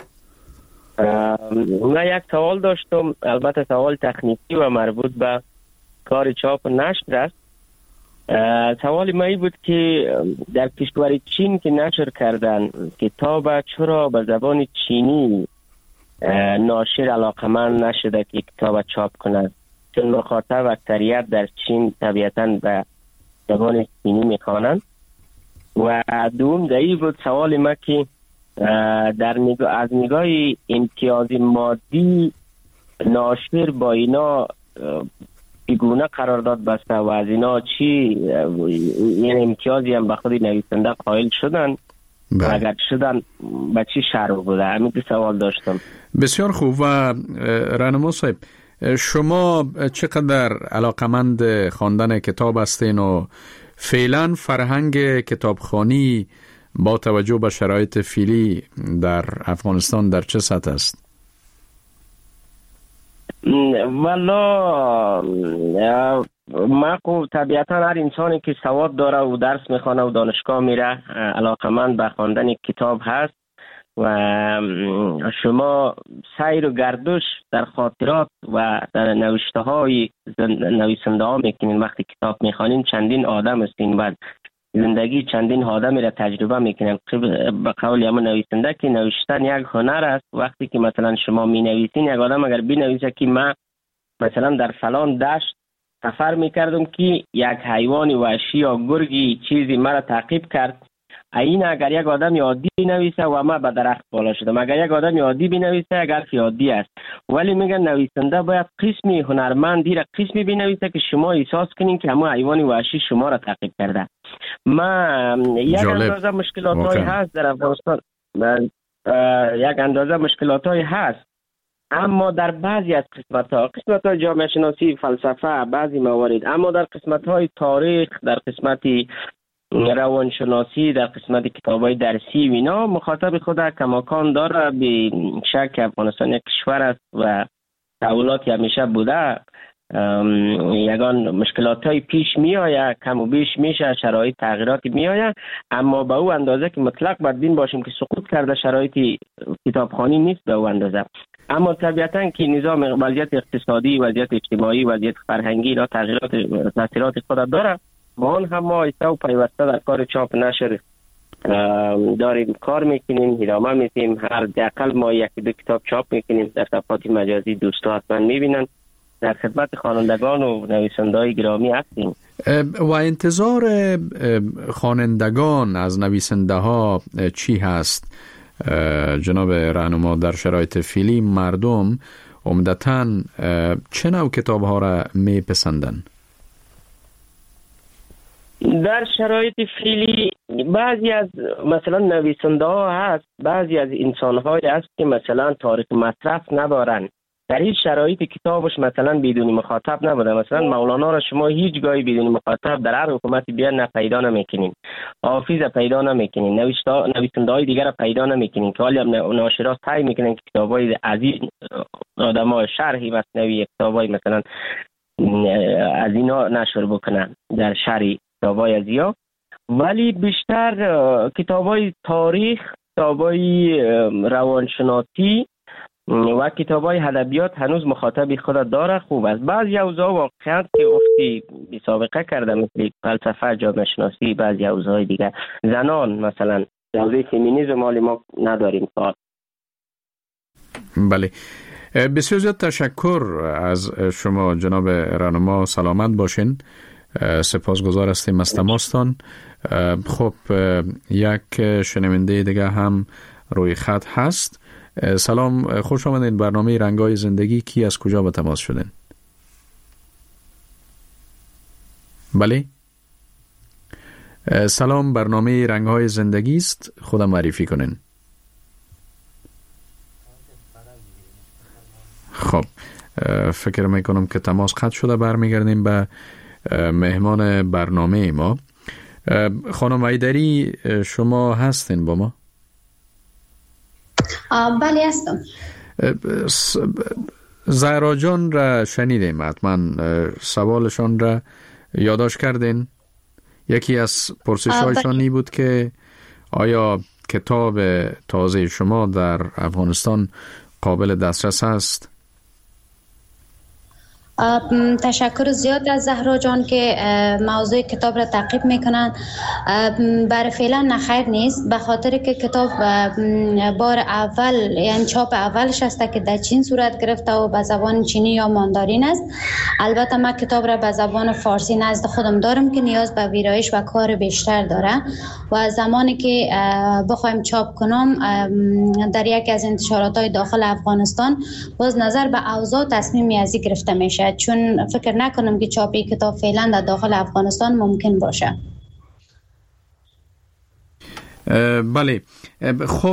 من یک سوال داشتم، البته سوال تکنیکی و مربوط به کار چاپ نشر است. سوال من بود که در کشور چین که نشر کردن کتاب چرا به زبان چینی ناشر علاقمند نشده که کتاب چاپ کنند، چون مخاطب اکثریت در چین طبیعتاً به زبان چینی میخوانند. و دوم دایی بود سوال ما که از نگاه امتیاز مادی ناشر با اینا چگونه قرارداد بسته و از اینا چی یعنی امتیازی هم به خود نویسنده قائل شدن؟ اگر شدن به چی شرح بوده؟ همین که سوال داشتم. بسیار خوب. و راهنما صاحب، شما چقدر علاقمند خواندن کتاب هستین و فعلا فرهنگ کتابخوانی با توجه به شرایط فعلی در افغانستان در چه سطح است؟ والا ما طبیعتا هر انسانی که سواد داره و درس میخوانه و دانشگاه میره علاقمند به خواندن کتاب هست و شما سیر و گردش در خاطرات و در نوشته های نویسنده ها میکنین. وقتی کتاب میخوانین چندین آدم هستین، بعد زندگی چندین آدمی را تجربه میکنین. به قول همون نویسنده که نوشتن یک هنر است. وقتی که مثلا شما می نویسین، یک آدم اگر بنویسه که من مثلا در فلان دشت سفر میکردم که یک حیوان وحشی یا گرگی چیزی مرا تعقیب کرد، این اگر یک آدم عادی بنویسه و ما به درخت بالا شدم، اگر یک آدم عادی بنویسه یک حرف عادی است. ولی میگن نویسنده باید قسمی هنرمندی را قسمی بنویسه که شما احساس کنین که همون حیوان وحشی شما را تعقیب کرده. ما یک اندازه مشکلات‌های هست در افغانستان، یک اندازه مشکلات‌های هست، اما در بعضی از قسمت‌های جامعه شناسی، فلسفه، بعضی موارد، اما در قسمت‌های تاریخ، در قسمت روانشناسی، در قسمت کتاب‌های درسی و اینا مخاطب خود کماکان داره. به شک افغانستان یک کشور است و تحولاتی همیشه بوده، یگان مشکلات‌های پیش میآید، کم و بیش میشه، شرایط تغییراتی میآید، اما به او اندازه که مطلق بر دین باشیم که سقوط کرده شرایط کتابخوانی نیست به او اندازه. اما طبیعتاً که نظام وضعیت اقتصادی، وضعیت اجتماعی، وضعیت فرهنگی را تغییرات خود داره. با آن هم ما ایسا و پیوسته در کار چاپ نشر داریم کار میکنیم، ادامه میدیم. هر دقیقل ما یکی دو کتاب چاپ میکنیم در صفحات مجازی، دوستا حتما میبینن. در خدمت خوانندگان و نویسنده‌های گرامی هستیم و انتظار خوانندگان از نویسنده ها چی هست جناب راهنما؟ در شرایط فعلی مردم عمدتاً چه نوع کتاب ها را میپسندن؟ در شرایط فعلی بعضی از مثلا نویسنده ها هست، بعضی از انسان های هست که مثلا تاریخ مصرف ندارن. در این شرایط کتابش مثلا بدون مخاطب نبوده. مثلا مولانا را شما هیچ گاهی بدون مخاطب در هر حکومتی بیان پیدا نمیکنین، حافظ پیدا نمیکنین، نویسنده های دیگر پیدا نمیکنین که حالی هم ناشرا سعی میکنن که کتابای عزیز آدمای شرحی مثنوی، کتابای مثلا از اینا نشر بکنن در شرح کتابای ازیا. ولی بیشتر کتابای تاریخ، کتابای روانشناسی و کتابای ادبیات هنوز مخاطب خود داره. خوب است. بعضی اوضاع واقعا که افتی بی سابقه کرده، مثل فلسفه، جامعه شناسی، بعضی اوضاع دیگه، زنان مثلا حوزه فمینیسم مال ما نداریم کار. بله، بسیار زیاد تشکر از شما جناب راهنما. سلامت باشین. سپاسگزار هستیم از تماستان. خب یک شنونده دیگه هم روی خط هست. سلام، خوش آمدین برنامه رنگ‌های زندگی. کی از کجا به تماس شدین؟ بله، سلام، برنامه رنگ‌های زندگی است، خودم معرفی کنین. خب فکر میکنم که تماس قطع شده. برمیگردیم به مهمان برنامه ما. خانم ایدری، شما هستین با ما؟ بله هستم. زهرا جان را شنیدیم، حتما سوالشان را یادداشت کردین. یکی از پرسش‌هایشان این بود که آیا کتاب تازه شما در افغانستان قابل دسترس است؟ تشکر زیاد از زهرا جان که موضوع کتاب را تعقیب میکنن. برای فعلا نخیر نیست، به خاطر که کتاب بار اول یعنی چاپ اولش است که در چین صورت گرفته و به زبان چینی یا ماندارین است. البته من کتاب را به زبان فارسی نزد خودم دارم که نیاز به ویرایش و کار بیشتر داره و زمانی که بخوایم چاپ کنم در یکی از انتشارات داخل افغانستان باز نظر به اوضاع تصمیمی ازی گرفته میشه، چون فکر نکنم که چاپی کتاب فعلا در داخل افغانستان ممکن باشه. بله، خب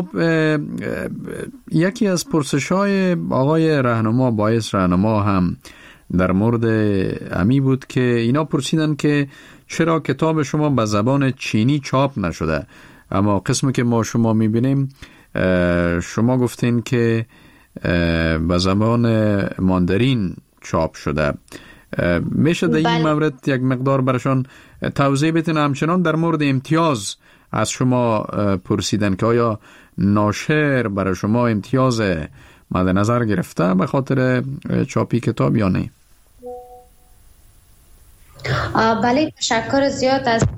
یکی از پرسش‌های آقای رهنما باعث رهنما هم در مورد امی بود که اینا پرسیدن که چرا کتاب شما به زبان چینی چاپ نشده، اما قسمی که ما شما میبینیم شما گفتین که به زبان ماندارین چاپ شده. میشه در این مورد یک مقدار برشان توضیح بدین؟ همچنان در مورد امتیاز از شما پرسیدن که آیا ناشر برای شما امتیاز مد نظر گرفته به خاطر چاپی کتاب یا نه؟ بله، تشکر زیاد. از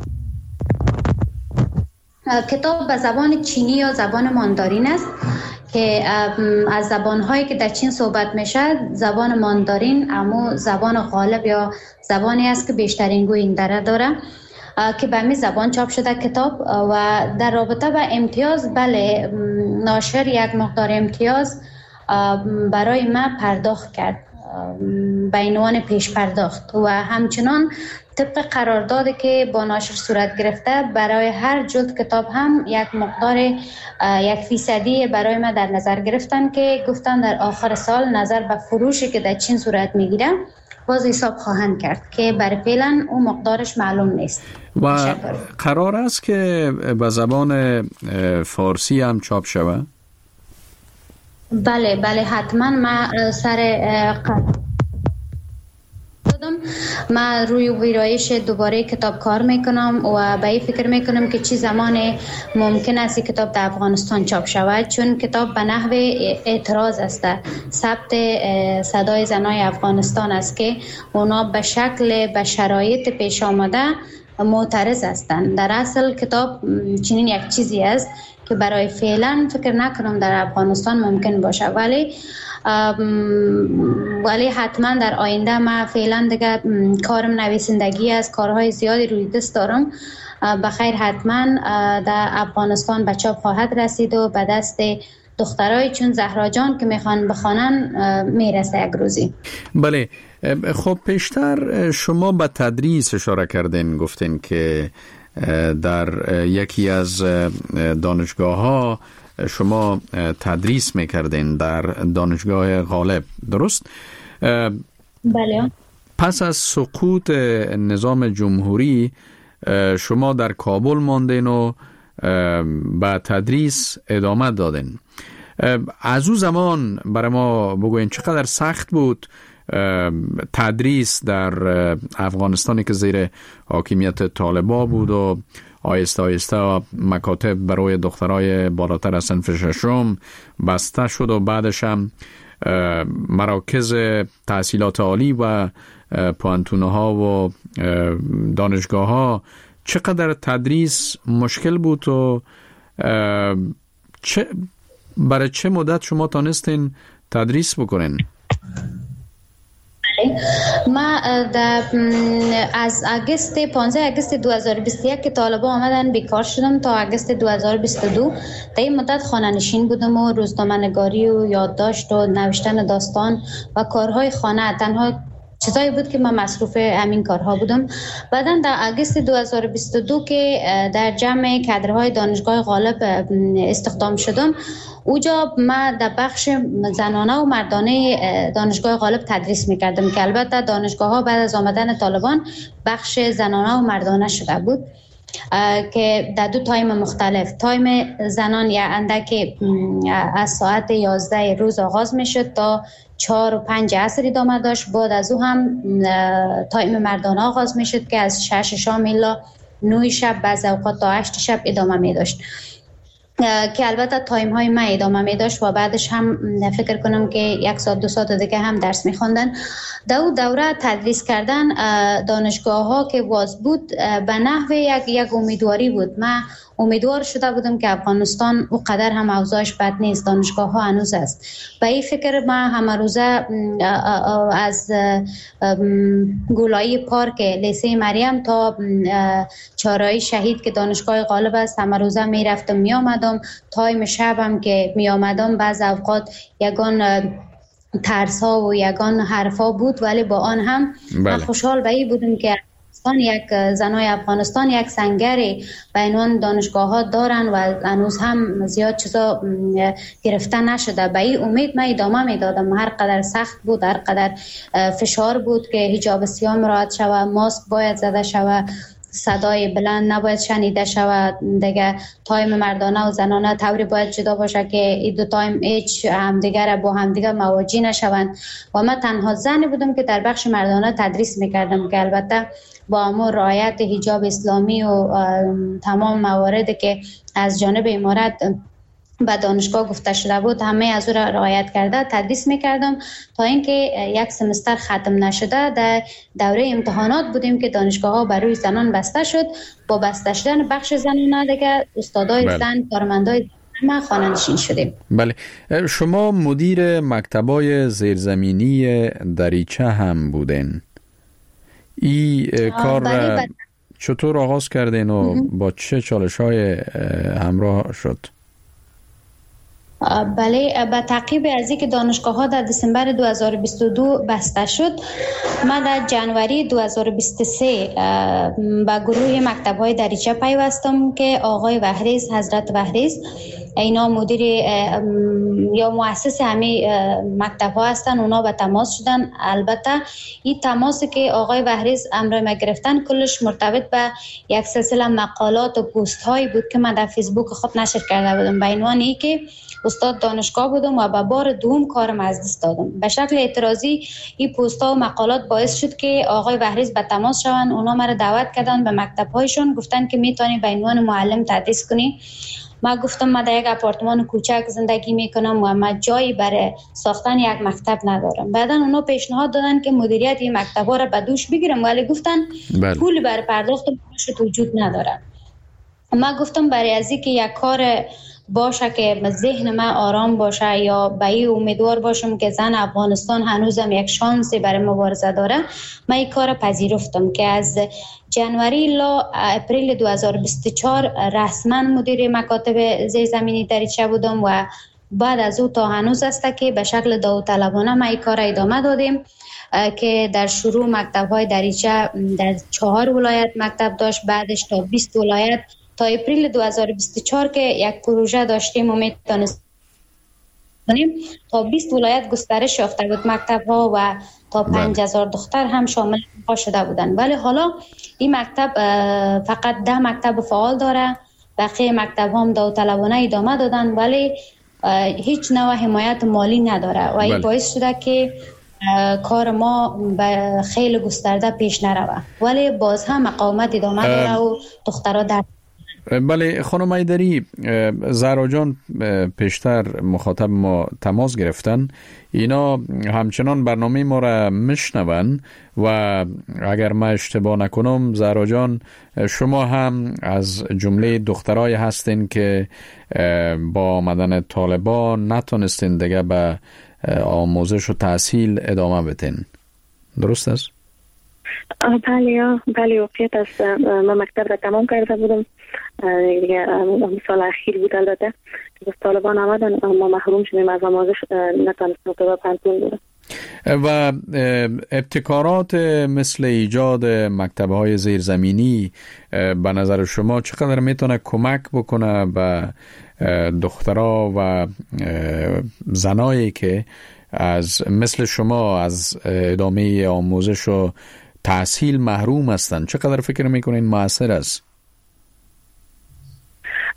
کتاب به زبان چینی یا زبان ماندارین است که از زبان‌هایی که در چین صحبت میشه زبان ماندارین اما زبان غالب یا زبانی است که بیشترین گوینده داره که به همین زبان چاپ شده کتاب. و در رابطه با امتیاز، بله، ناشر یک مقدار امتیاز برای من پرداخت کرد به عنوان پیش پرداخت و همچنان طبق قراردادی که با ناشر صورت گرفته برای هر جلد کتاب هم یک مقدار 1% برای من در نظر گرفتن که گفتن در آخر سال نظر به فروشی که در چین صورت میگیره باز حساب خواهند کرد که برای فعلا اون مقدارش معلوم نیست. و قرار است که به زبان فارسی هم چاپ شود؟ بله حتما. من سر من روی ویرایش دوباره کتاب کار میکنم و به این فکر میکنم که چی زمان ممکن است کتاب در افغانستان چاپ شود، چون کتاب به نحو اعتراض است، ثبت صدای زنای افغانستان است که اونا به شکل به شرایط پیش آمده معترض هستند. در اصل کتاب چنین یک چیزی است که برای فعلا فکر نکنم در افغانستان ممکن باشه، ولی حتما در آینده من فعلا دیگه کارم نویسندگی است، کارهای زیادی روی دست دارم، بخیر حتما در افغانستان به چاپ خواهد رسید و به دست دخترای چون زهرا جان که میخوان بخوانن میرسه یک روزی. بله، خب پیشتر شما به تدریس اشاره کردین، گفتین که در یکی از دانشگاه ها شما تدریس میکردین، در دانشگاه غالب، درست؟ بله. پس از سقوط نظام جمهوری شما در کابل ماندین و به تدریس ادامه دادین. از او زمان برای ما بگوین چقدر سخت بود تدریس در افغانستانی که زیر حاکمیت طالبا بود و آیسته آیسته مکاتب برای دخترای بالاتر از صنف ششم بسته شد و بعدش هم مراکز تحصیلات عالی و پوانتونه ها و دانشگاه ها، چقدر تدریس مشکل بود و برای چه مدت شما تانستین تدریس بکنین؟ ما از 15 اگست 2021 که طالبان آمدن بیکار شدم تا اگست 2022 در این مدت خانه نشین بودم و روزنامه‌نگاری و یادداشت و نوشتن داستان و کارهای خانه، تنها چیزایی بود که من مصروف همین کارها بودم. بعداً در اگست 2022 که در جمع کادرهای دانشگاه غالب استخدام شدم، اونجا من در بخش زنانه و مردانه دانشگاه غالب تدریس میکردم که البته دانشگاه ها بعد از آمدن طالبان بخش زنانه و مردانه شده بود که در دو تایم مختلف. تایم زنان یا اندک از ساعت 11 روز آغاز میشد تا 4 و 5 عصر ادامه داشت. بعد از او هم تایم مردانه آغاز میشد که از 6 شام الی 9 شب، بعض اوقات تا 8 شب ادامه می داشت. که البته تایم های ما ادامه می داشت و بعدش هم فکر کنم که 1 ساعت 2 ساعت دیگه هم درس می خواندن. دوره تدریس کردن دانشگاه ها که باز بود به نحو یک امیدواری بود. من امیدوار شده بودم که افغانستان او قدر هم اوضاعش بد نیست، دانشگاه ها هنوز است. به این فکر من همه روزه از گولایی پارک لیسه مریم تا چهارراه شهید که دانشگاه غالب است همه روزه می رفتم می آمدم. تایم شبم که می آمدم بعض اوقات یگان ترس ها و یگان حرف ها بود، ولی با آن هم من خوشحال به این بودم که یک زنای افغانستان یک سنگری به عنوان دانشگاه ها دارن و هنوز هم زیاد چیزا گرفته نشده. به این امید من ادامه میدادم، هر قدر سخت بود، هر قدر فشار بود که حجاب سیاه مراعات شود، ماسک باید زده شود، صدای بلند نباید شنیده شود، دیگه تایم مردانه و زنانه طوری باید جدا باشه که این دو تایم هیچ همدیگر با همدیگر مواجه نشوند. و من تنها زنی بودم که در بخش مردانه تدریس میکردم که البته با امور رعایت حجاب اسلامی و تمام مواردی که از جانب امارت به دانشگاه گفته شده بود همه از او را رعایت کرده تدریس میکردم تا اینکه یک سمستر ختم نشده در دوره امتحانات بودیم که دانشگاه ها بر روی زنان بسته شد. با بسته شدن بخش زنان دیگه استادای زن، کارمندای ما خانه‌نشین شدیم. بله، شما مدیر مکتبای زیرزمینی دریچه هم بودین. این کار چطور آغاز کردین و با چه چالش‌های همراه شد؟ بله، به تعقیب از اینکه دانشگاه ها در دسامبر 2022 بسته شد، من در جنوری 2023 به گروه مکتب های دریچه پیوستم که آقای وحریز، حضرت وحریز، اینا مدیر یا مؤسس همه مکتب ها هستن، اونا به تماس شدن. البته این تماسی که آقای وحریز امر ما گرفتن کلش مرتبط به یک سلسله مقالات و پست هایی بود که من در فیسبوک خود نشر کرده بودم به عنوان ای که استاد دانشگاه بودم و به بار دوم کارم از دست دادم. به شکل اعتراضی این پست ها و مقالات باعث شد که آقای وحریز به تماس شوند. اونا مرا دعوت کردن به مکتب هایشون، گفتن که میتونی به عنوان معلم تدریس کنی. ما گفتم من در یک آپارتمان کوچک زندگی میکنم و من جایی برای ساختن یک مکتب ندارم. بعدا اونا پیشنهاد دادن که مدیریت این مکتب ها را به دوش بگیرم، ولی گفتن پول برای پرداخت معاش وجود نداره. ما گفتم برای از اینکه یک کار باشه که ذهن من آرام باشه یا به این امیدوار باشم که زن افغانستان هنوزم یک شانسی برای مبارزه داره، من این کار پذیرفتم که از جنوری الی اپریل 2024 رسما مدیر مکاتب زیرزمینی دریچه بودم و بعد از او تا هنوز است که به شکل داوطلبانه ما این کار ادامه دادیم که در شروع مکتب های دریچه در 4 ولایت مکتب داشت، بعدش تا 20 ولایت تا اپریل 2024 که یک پروژه داشتیم و میتونستیم تا 20 ولایت گسترش یافته بود مکتب ها و تا 5000 دختر هم شامل شده بودن. ولی حالا این مکتب فقط 10 مکتب فعال داره، بقیه مکتب هم داوطلبانه ادامه دادن ولی هیچ نوع حمایت مالی نداره و این باعث شده که کار ما به خیلی گسترده پیش نروه، ولی باز هم مقاومت ادامه داره و دخترها در. بله خانم ایدری، زهرا جان پیشتر مخاطب ما تماس گرفتن، اینا همچنان برنامه ما را میشنون و اگر ما اشتباه نکنم زهرا جان شما هم از جمله دخترای هستین که با آمدن طالبان نتونستین دیگه به آموزش و تحصیل ادامه بدین، درست است؟ بله واقعیت است. من مکتب را تمام کرده بودم دیگه، سال اخیر بود البته که طالبان آمدن ما محروم شدیم از آموزش، نتونستم تا پنتون بودم. و ابتکارات مثل ایجاد مکتب‌های زیرزمینی به نظر شما چقدر میتونه کمک بکنه به دخترها و زنایی که از مثل شما از ادامه آموزش و تحصیل محروم هستند؟ چقدر فکر میکنین مؤثر است؟ خب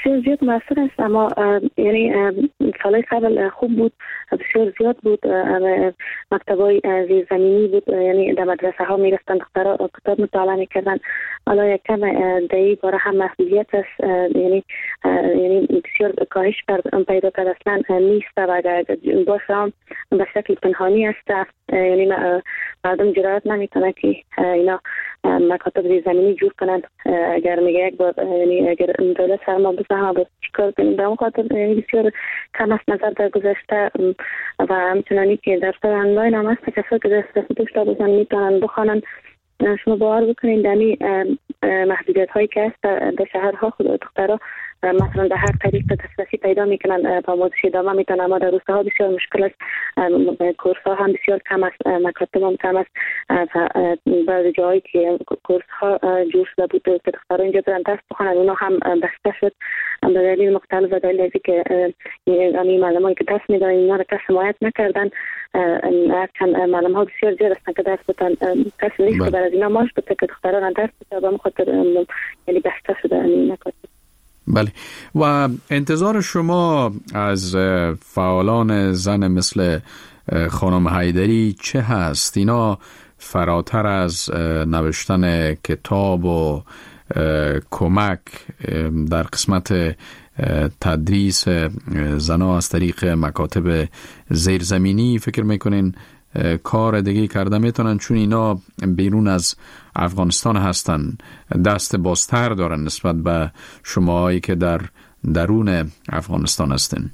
بسیار زیاد موثر است، اما یعنی سالهای قبل خوب بود، بسیار زیاد بود. مکتبای زیرزمینی بود، یعنی در مدرسه ها میرفتن دخترها کتاب مطالعه میکردن. حالا یک کم در این باره هم محدودیت است، یعنی بسیار کاهش پیدا کرد، اصلا نیست و اگر باشه هم به شکل پنهانی است. یعنی مردم جرأت نمیکنه که اینا مکاتب زیرزمینی جور کنند. اگر میگه یک بار، یعنی اگر دولت سرما بزنه با چیکار کنیم، به اون خاطر یعنی بسیار کم است نظر در گذشته. و همچنانی که در آنلاین هم هست، کسایی که دست داشته باشن میتونن بخوانن. شما باور بکنید دمی محدودیت هایی که هست در شهرها، خود دخترها مثلا در هر طریق دسترسی پیدا میکنن با آموزش ادامه میتونن، اما در روستاها بسیار مشکل است. کورس ها هم بسیار کم است، مکاتب هم کم است. بعض جایی که کورس ها جور شده بود که دخترها اینجا برن درس بخونن، اونا هم بسته شد به دلیل مختلف و دلیل ازی که این معلمان که درس میدن اینا را کس حمایت نکردن. چند معلم ها بسیار زیاد هستن که درس بتن، کس نیست که برای اینا ماش بده که دختران درس بده، به خاطر یعنی بسته شده این مکاتب. بله. و انتظار شما از فعالان زن مثل خانم حیدری چه هست؟ اینا فراتر از نوشتن کتاب و کمک در قسمت تدریس زنها از طریق مکاتب زیرزمینی فکر میکنین کار دیگه کرده میتونن؟ چون اینا بیرون از افغانستان هستن، دست بازتر دارن نسبت به شماهایی که در درون افغانستان هستن.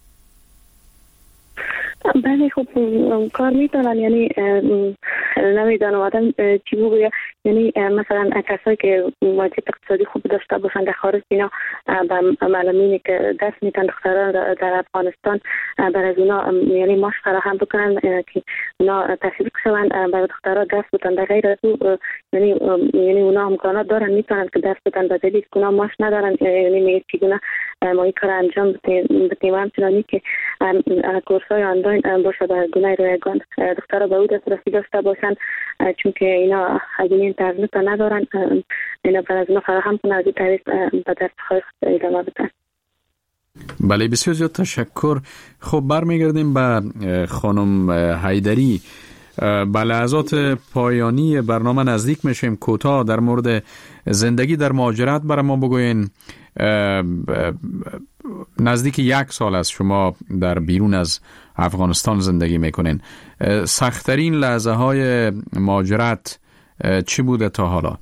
بله خب کار میتونن، یعنی نمیدونم آدم چی بگویه. یعنی مثلا کسایی که واجب اقتصادی خوب داشته باشن در خارج، اینا به معلمینی که دست میتن دختران در افغانستان برای از اونا یعنی ماش فراهم بکنن که اونا تشویق شوند برای دختران دست بتن. در غیر از او یعنی اونا امکانات دارن میتونن که دست بتن، به دلیل که اونا ماش ندارن. یعنی میگه چگونه ما این کار انجام بتیم. همچنانی که کورسای آنلاین باشه در گونه رایگان دخترها به او دسترسی داشته باشن، چون که اینا هزینه اینترنت ندارن، اینا برای از اونا فراهم کنه، از این طریق به درس های خود ادامه بدن. بله بسیار زیاد تشکر. خب برمیگردیم به خانم حیدری. به لحظات پایانی برنامه نزدیک میشیم. کوتاه در مورد زندگی در مهاجرت برای ما بگوین. نزدیک 1 سال از شما در بیرون از افغانستان زندگی میکنین. سخت‌ترین لحظه های مهاجرت چی بوده تا حالا؟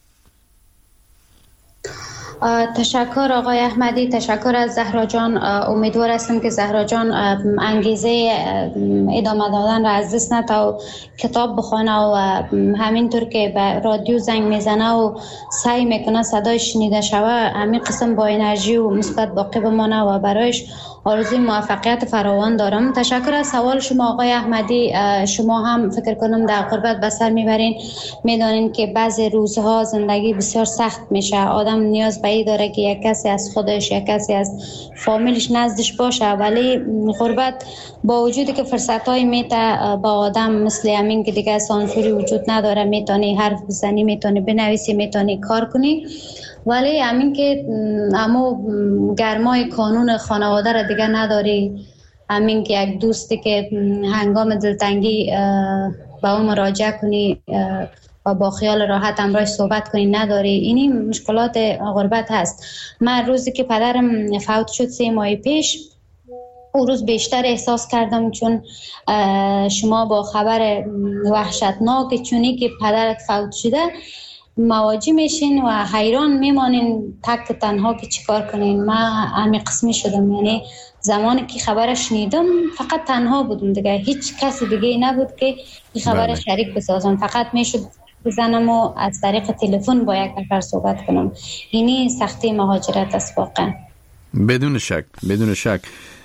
تشکر آقای احمدی، تشکر از زهرا جان. امیدوار هستم که زهرا جان انگیزه ادامه دادن را از دست نده و کتاب بخونه و همینطور که به رادیو زنگ میزنه و سعی میکنه صدای شنیده شوه، همین قسم با انرژی و مثبت باقی بمانه و برایش آرزوی موفقیت فراوان دارم. تشکر از سوال شما آقای احمدی. شما هم فکر کنم در غربت به سر میبرین، میدانین که بعضی روزها زندگی بسیار سخت میشه. آدم نیاز به این داره که یک کسی از خودش، یک کسی از فامیلش نزدش باشه، ولی غربت با وجودی که فرصتای میته با آدم مثل همین که دیگه سانسوری وجود نداره، میتونی حرف بزنی، میتونی بنویسی، میتونی کار کنی، ولی همین که اما گرمای قانون خانواده را دیگه نداری. همین که یک دوستی که هنگام دلتنگی با اون مراجعه کنی و با خیال راحت همراهش صحبت کنی نداری. اینی مشکلات غربت هست. من روزی که پدرم فوت شد 3 ماه پیش، اون روز بیشتر احساس کردم، چون شما با خبر وحشتناک چونی که پدرت فوت شده مواجه میشین و حیران میمانین تک تنها که چیکار کنین. من همین قسمی شدم، یعنی زمانی که خبرش شنیدم فقط تنها بودم دیگه، هیچ کسی دیگه نبود که این خبر شریک بسازم. فقط میشد بزنم و از طریق تلفن با یک نفر صحبت کنم. اینی سختی مهاجرت است واقعا. بدون شک، بدون شک.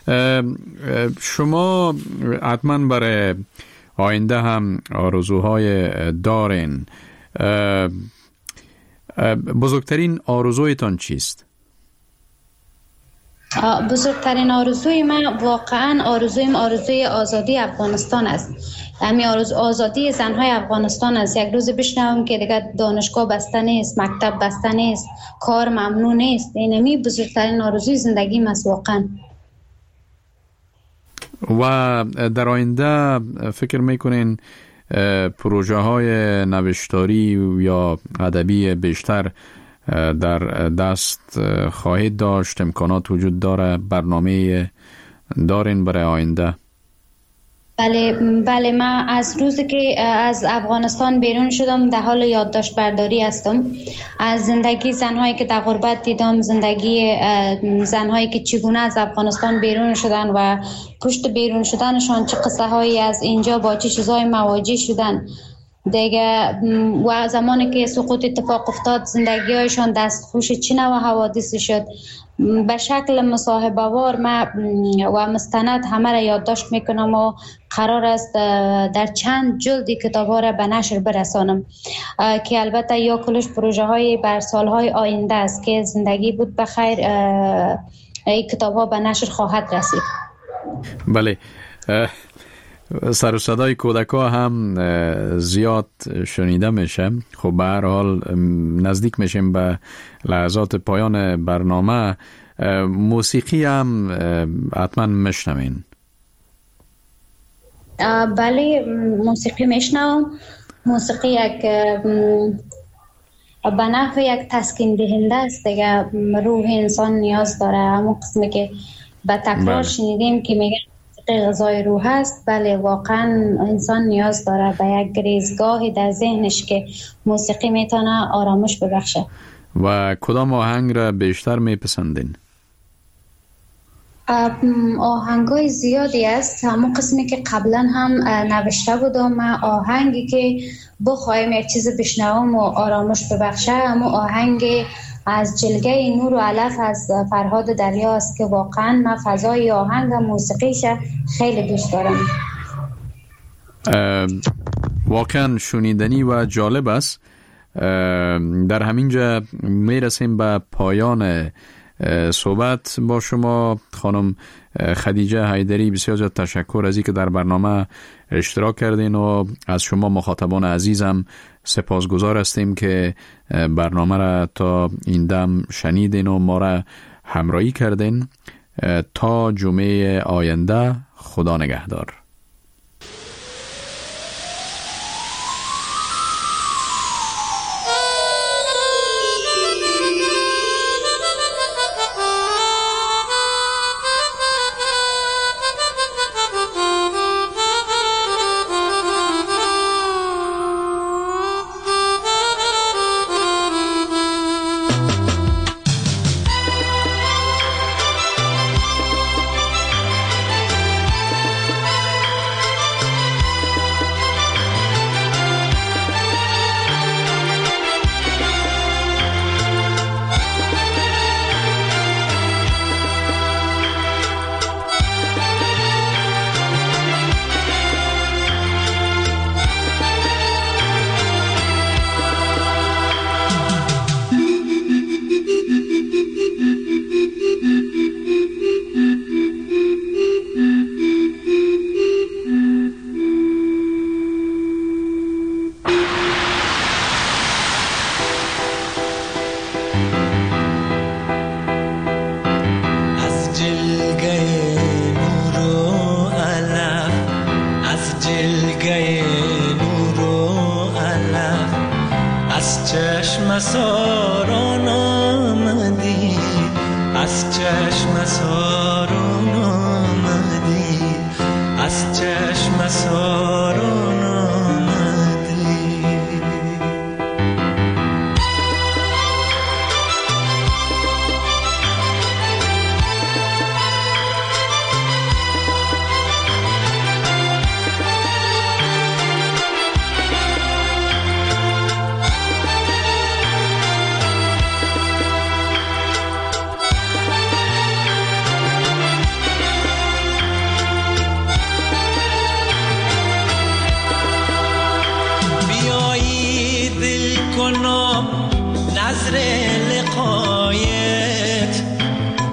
شما حتما برای آینده هم آرزوهای دارین. بزرگترین آرزویتان چیست؟ بزرگترین آرزوی من واقعا آرزوی آزادی افغانستان است. همین آزادی زنهای افغانستان است. یک روز بشنوم که دیگه دانشگاه بسته نیست، مکتب بسته نیست، کار ممنوع نیست. اینمی بزرگترین آرزوی زندگیم است واقعا. و در آینده فکر میکنین پروژه های نوشتاری یا ادبی بیشتر در دست خواهید داشت؟ امکانات وجود داره؟ برنامه دارین برای آینده؟ بله من از روزی که از افغانستان بیرون شدم در حال یادداشت برداری هستم. از زندگی زنهایی که در غربت دیدم، زندگی زنهایی که چگونه از افغانستان بیرون شدن و پشت بیرون شدنشان چه قصه هایی از اینجا با چه چیزهای مواجه شدن دیگه، و زمانی که سقوط اتفاق افتاد زندگی هایشان دستخوش چه نوع حوادثی شد، به شکل مصاحبه وار و مستند همه را یادداشت میکنم و قرار است در چند جلدی کتاب ها را به نشر برسانم که البته یا کلش پروژه های بر سال های آینده است که زندگی بود بخیر این کتاب ها به نشر خواهد رسید. بله، سر و صدای کودکا هم زیاد شنیده میشه. خب به هر حال نزدیک میشیم به لحظات پایان برنامه. موسیقی هم حتما میشنوین؟ بله موسیقی میشنوم. موسیقی یک به نفع یک تسکین دهنده است دیگه. روح انسان نیاز داره. همون قسمی که به تکرار شنیدیم که میگن غذای روح است. بله واقعا انسان نیاز داره به یک گریزگاهی در ذهنش که موسیقی میتونه آرامش ببخشه. و کدام آهنگ را بیشتر میپسندین؟ آهنگای زیادی است. همون قسمی که قبلا هم نوشته بودم، آهنگی که بخوایم یک چیز بشنوم و آرامش ببخشه همون آهنگ از جلگه نور و علف از فرهاد دریا است که واقعا من فضای آهنگ و موسیقیش خیلی دوست دارم. واقعا شنیدنی و جالب است. در همینجا میرسیم به پایان صحبت با شما خانم خدیجه حیدری. بسیار زیاد تشکر از اینکه در برنامه اشتراک کردین و از شما مخاطبان عزیزم سپاسگزار هستیم که برنامه را تا این دم شنیدین و ما را همراهی کردین. تا جمعه آینده، خدا نگهدار.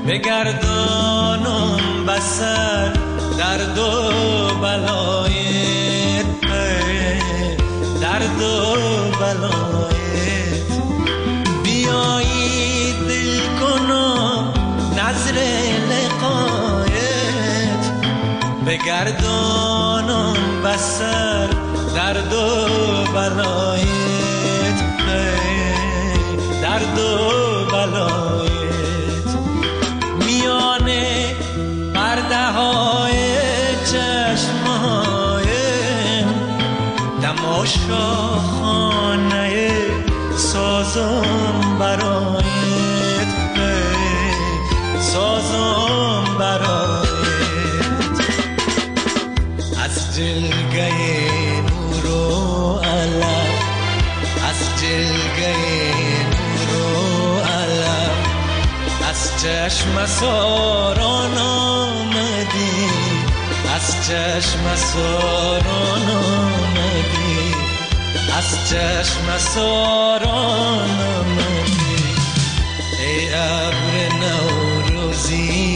بگردانم بسر درد و بلایت، درد و بلایت. بیایی دل کنم نظر لقایت، بگردانم بسر درد و بلایت، درد و بلایت. میانه پرده های چشمایم تماشا خانه سازم برایت، سازم برایت. از جلگه نور و علم، از جلگه نور و علم، از چشم ساران آمدی، از چشم ساران آمدی، از چشم ساران آمدی. ای ابر نوروزی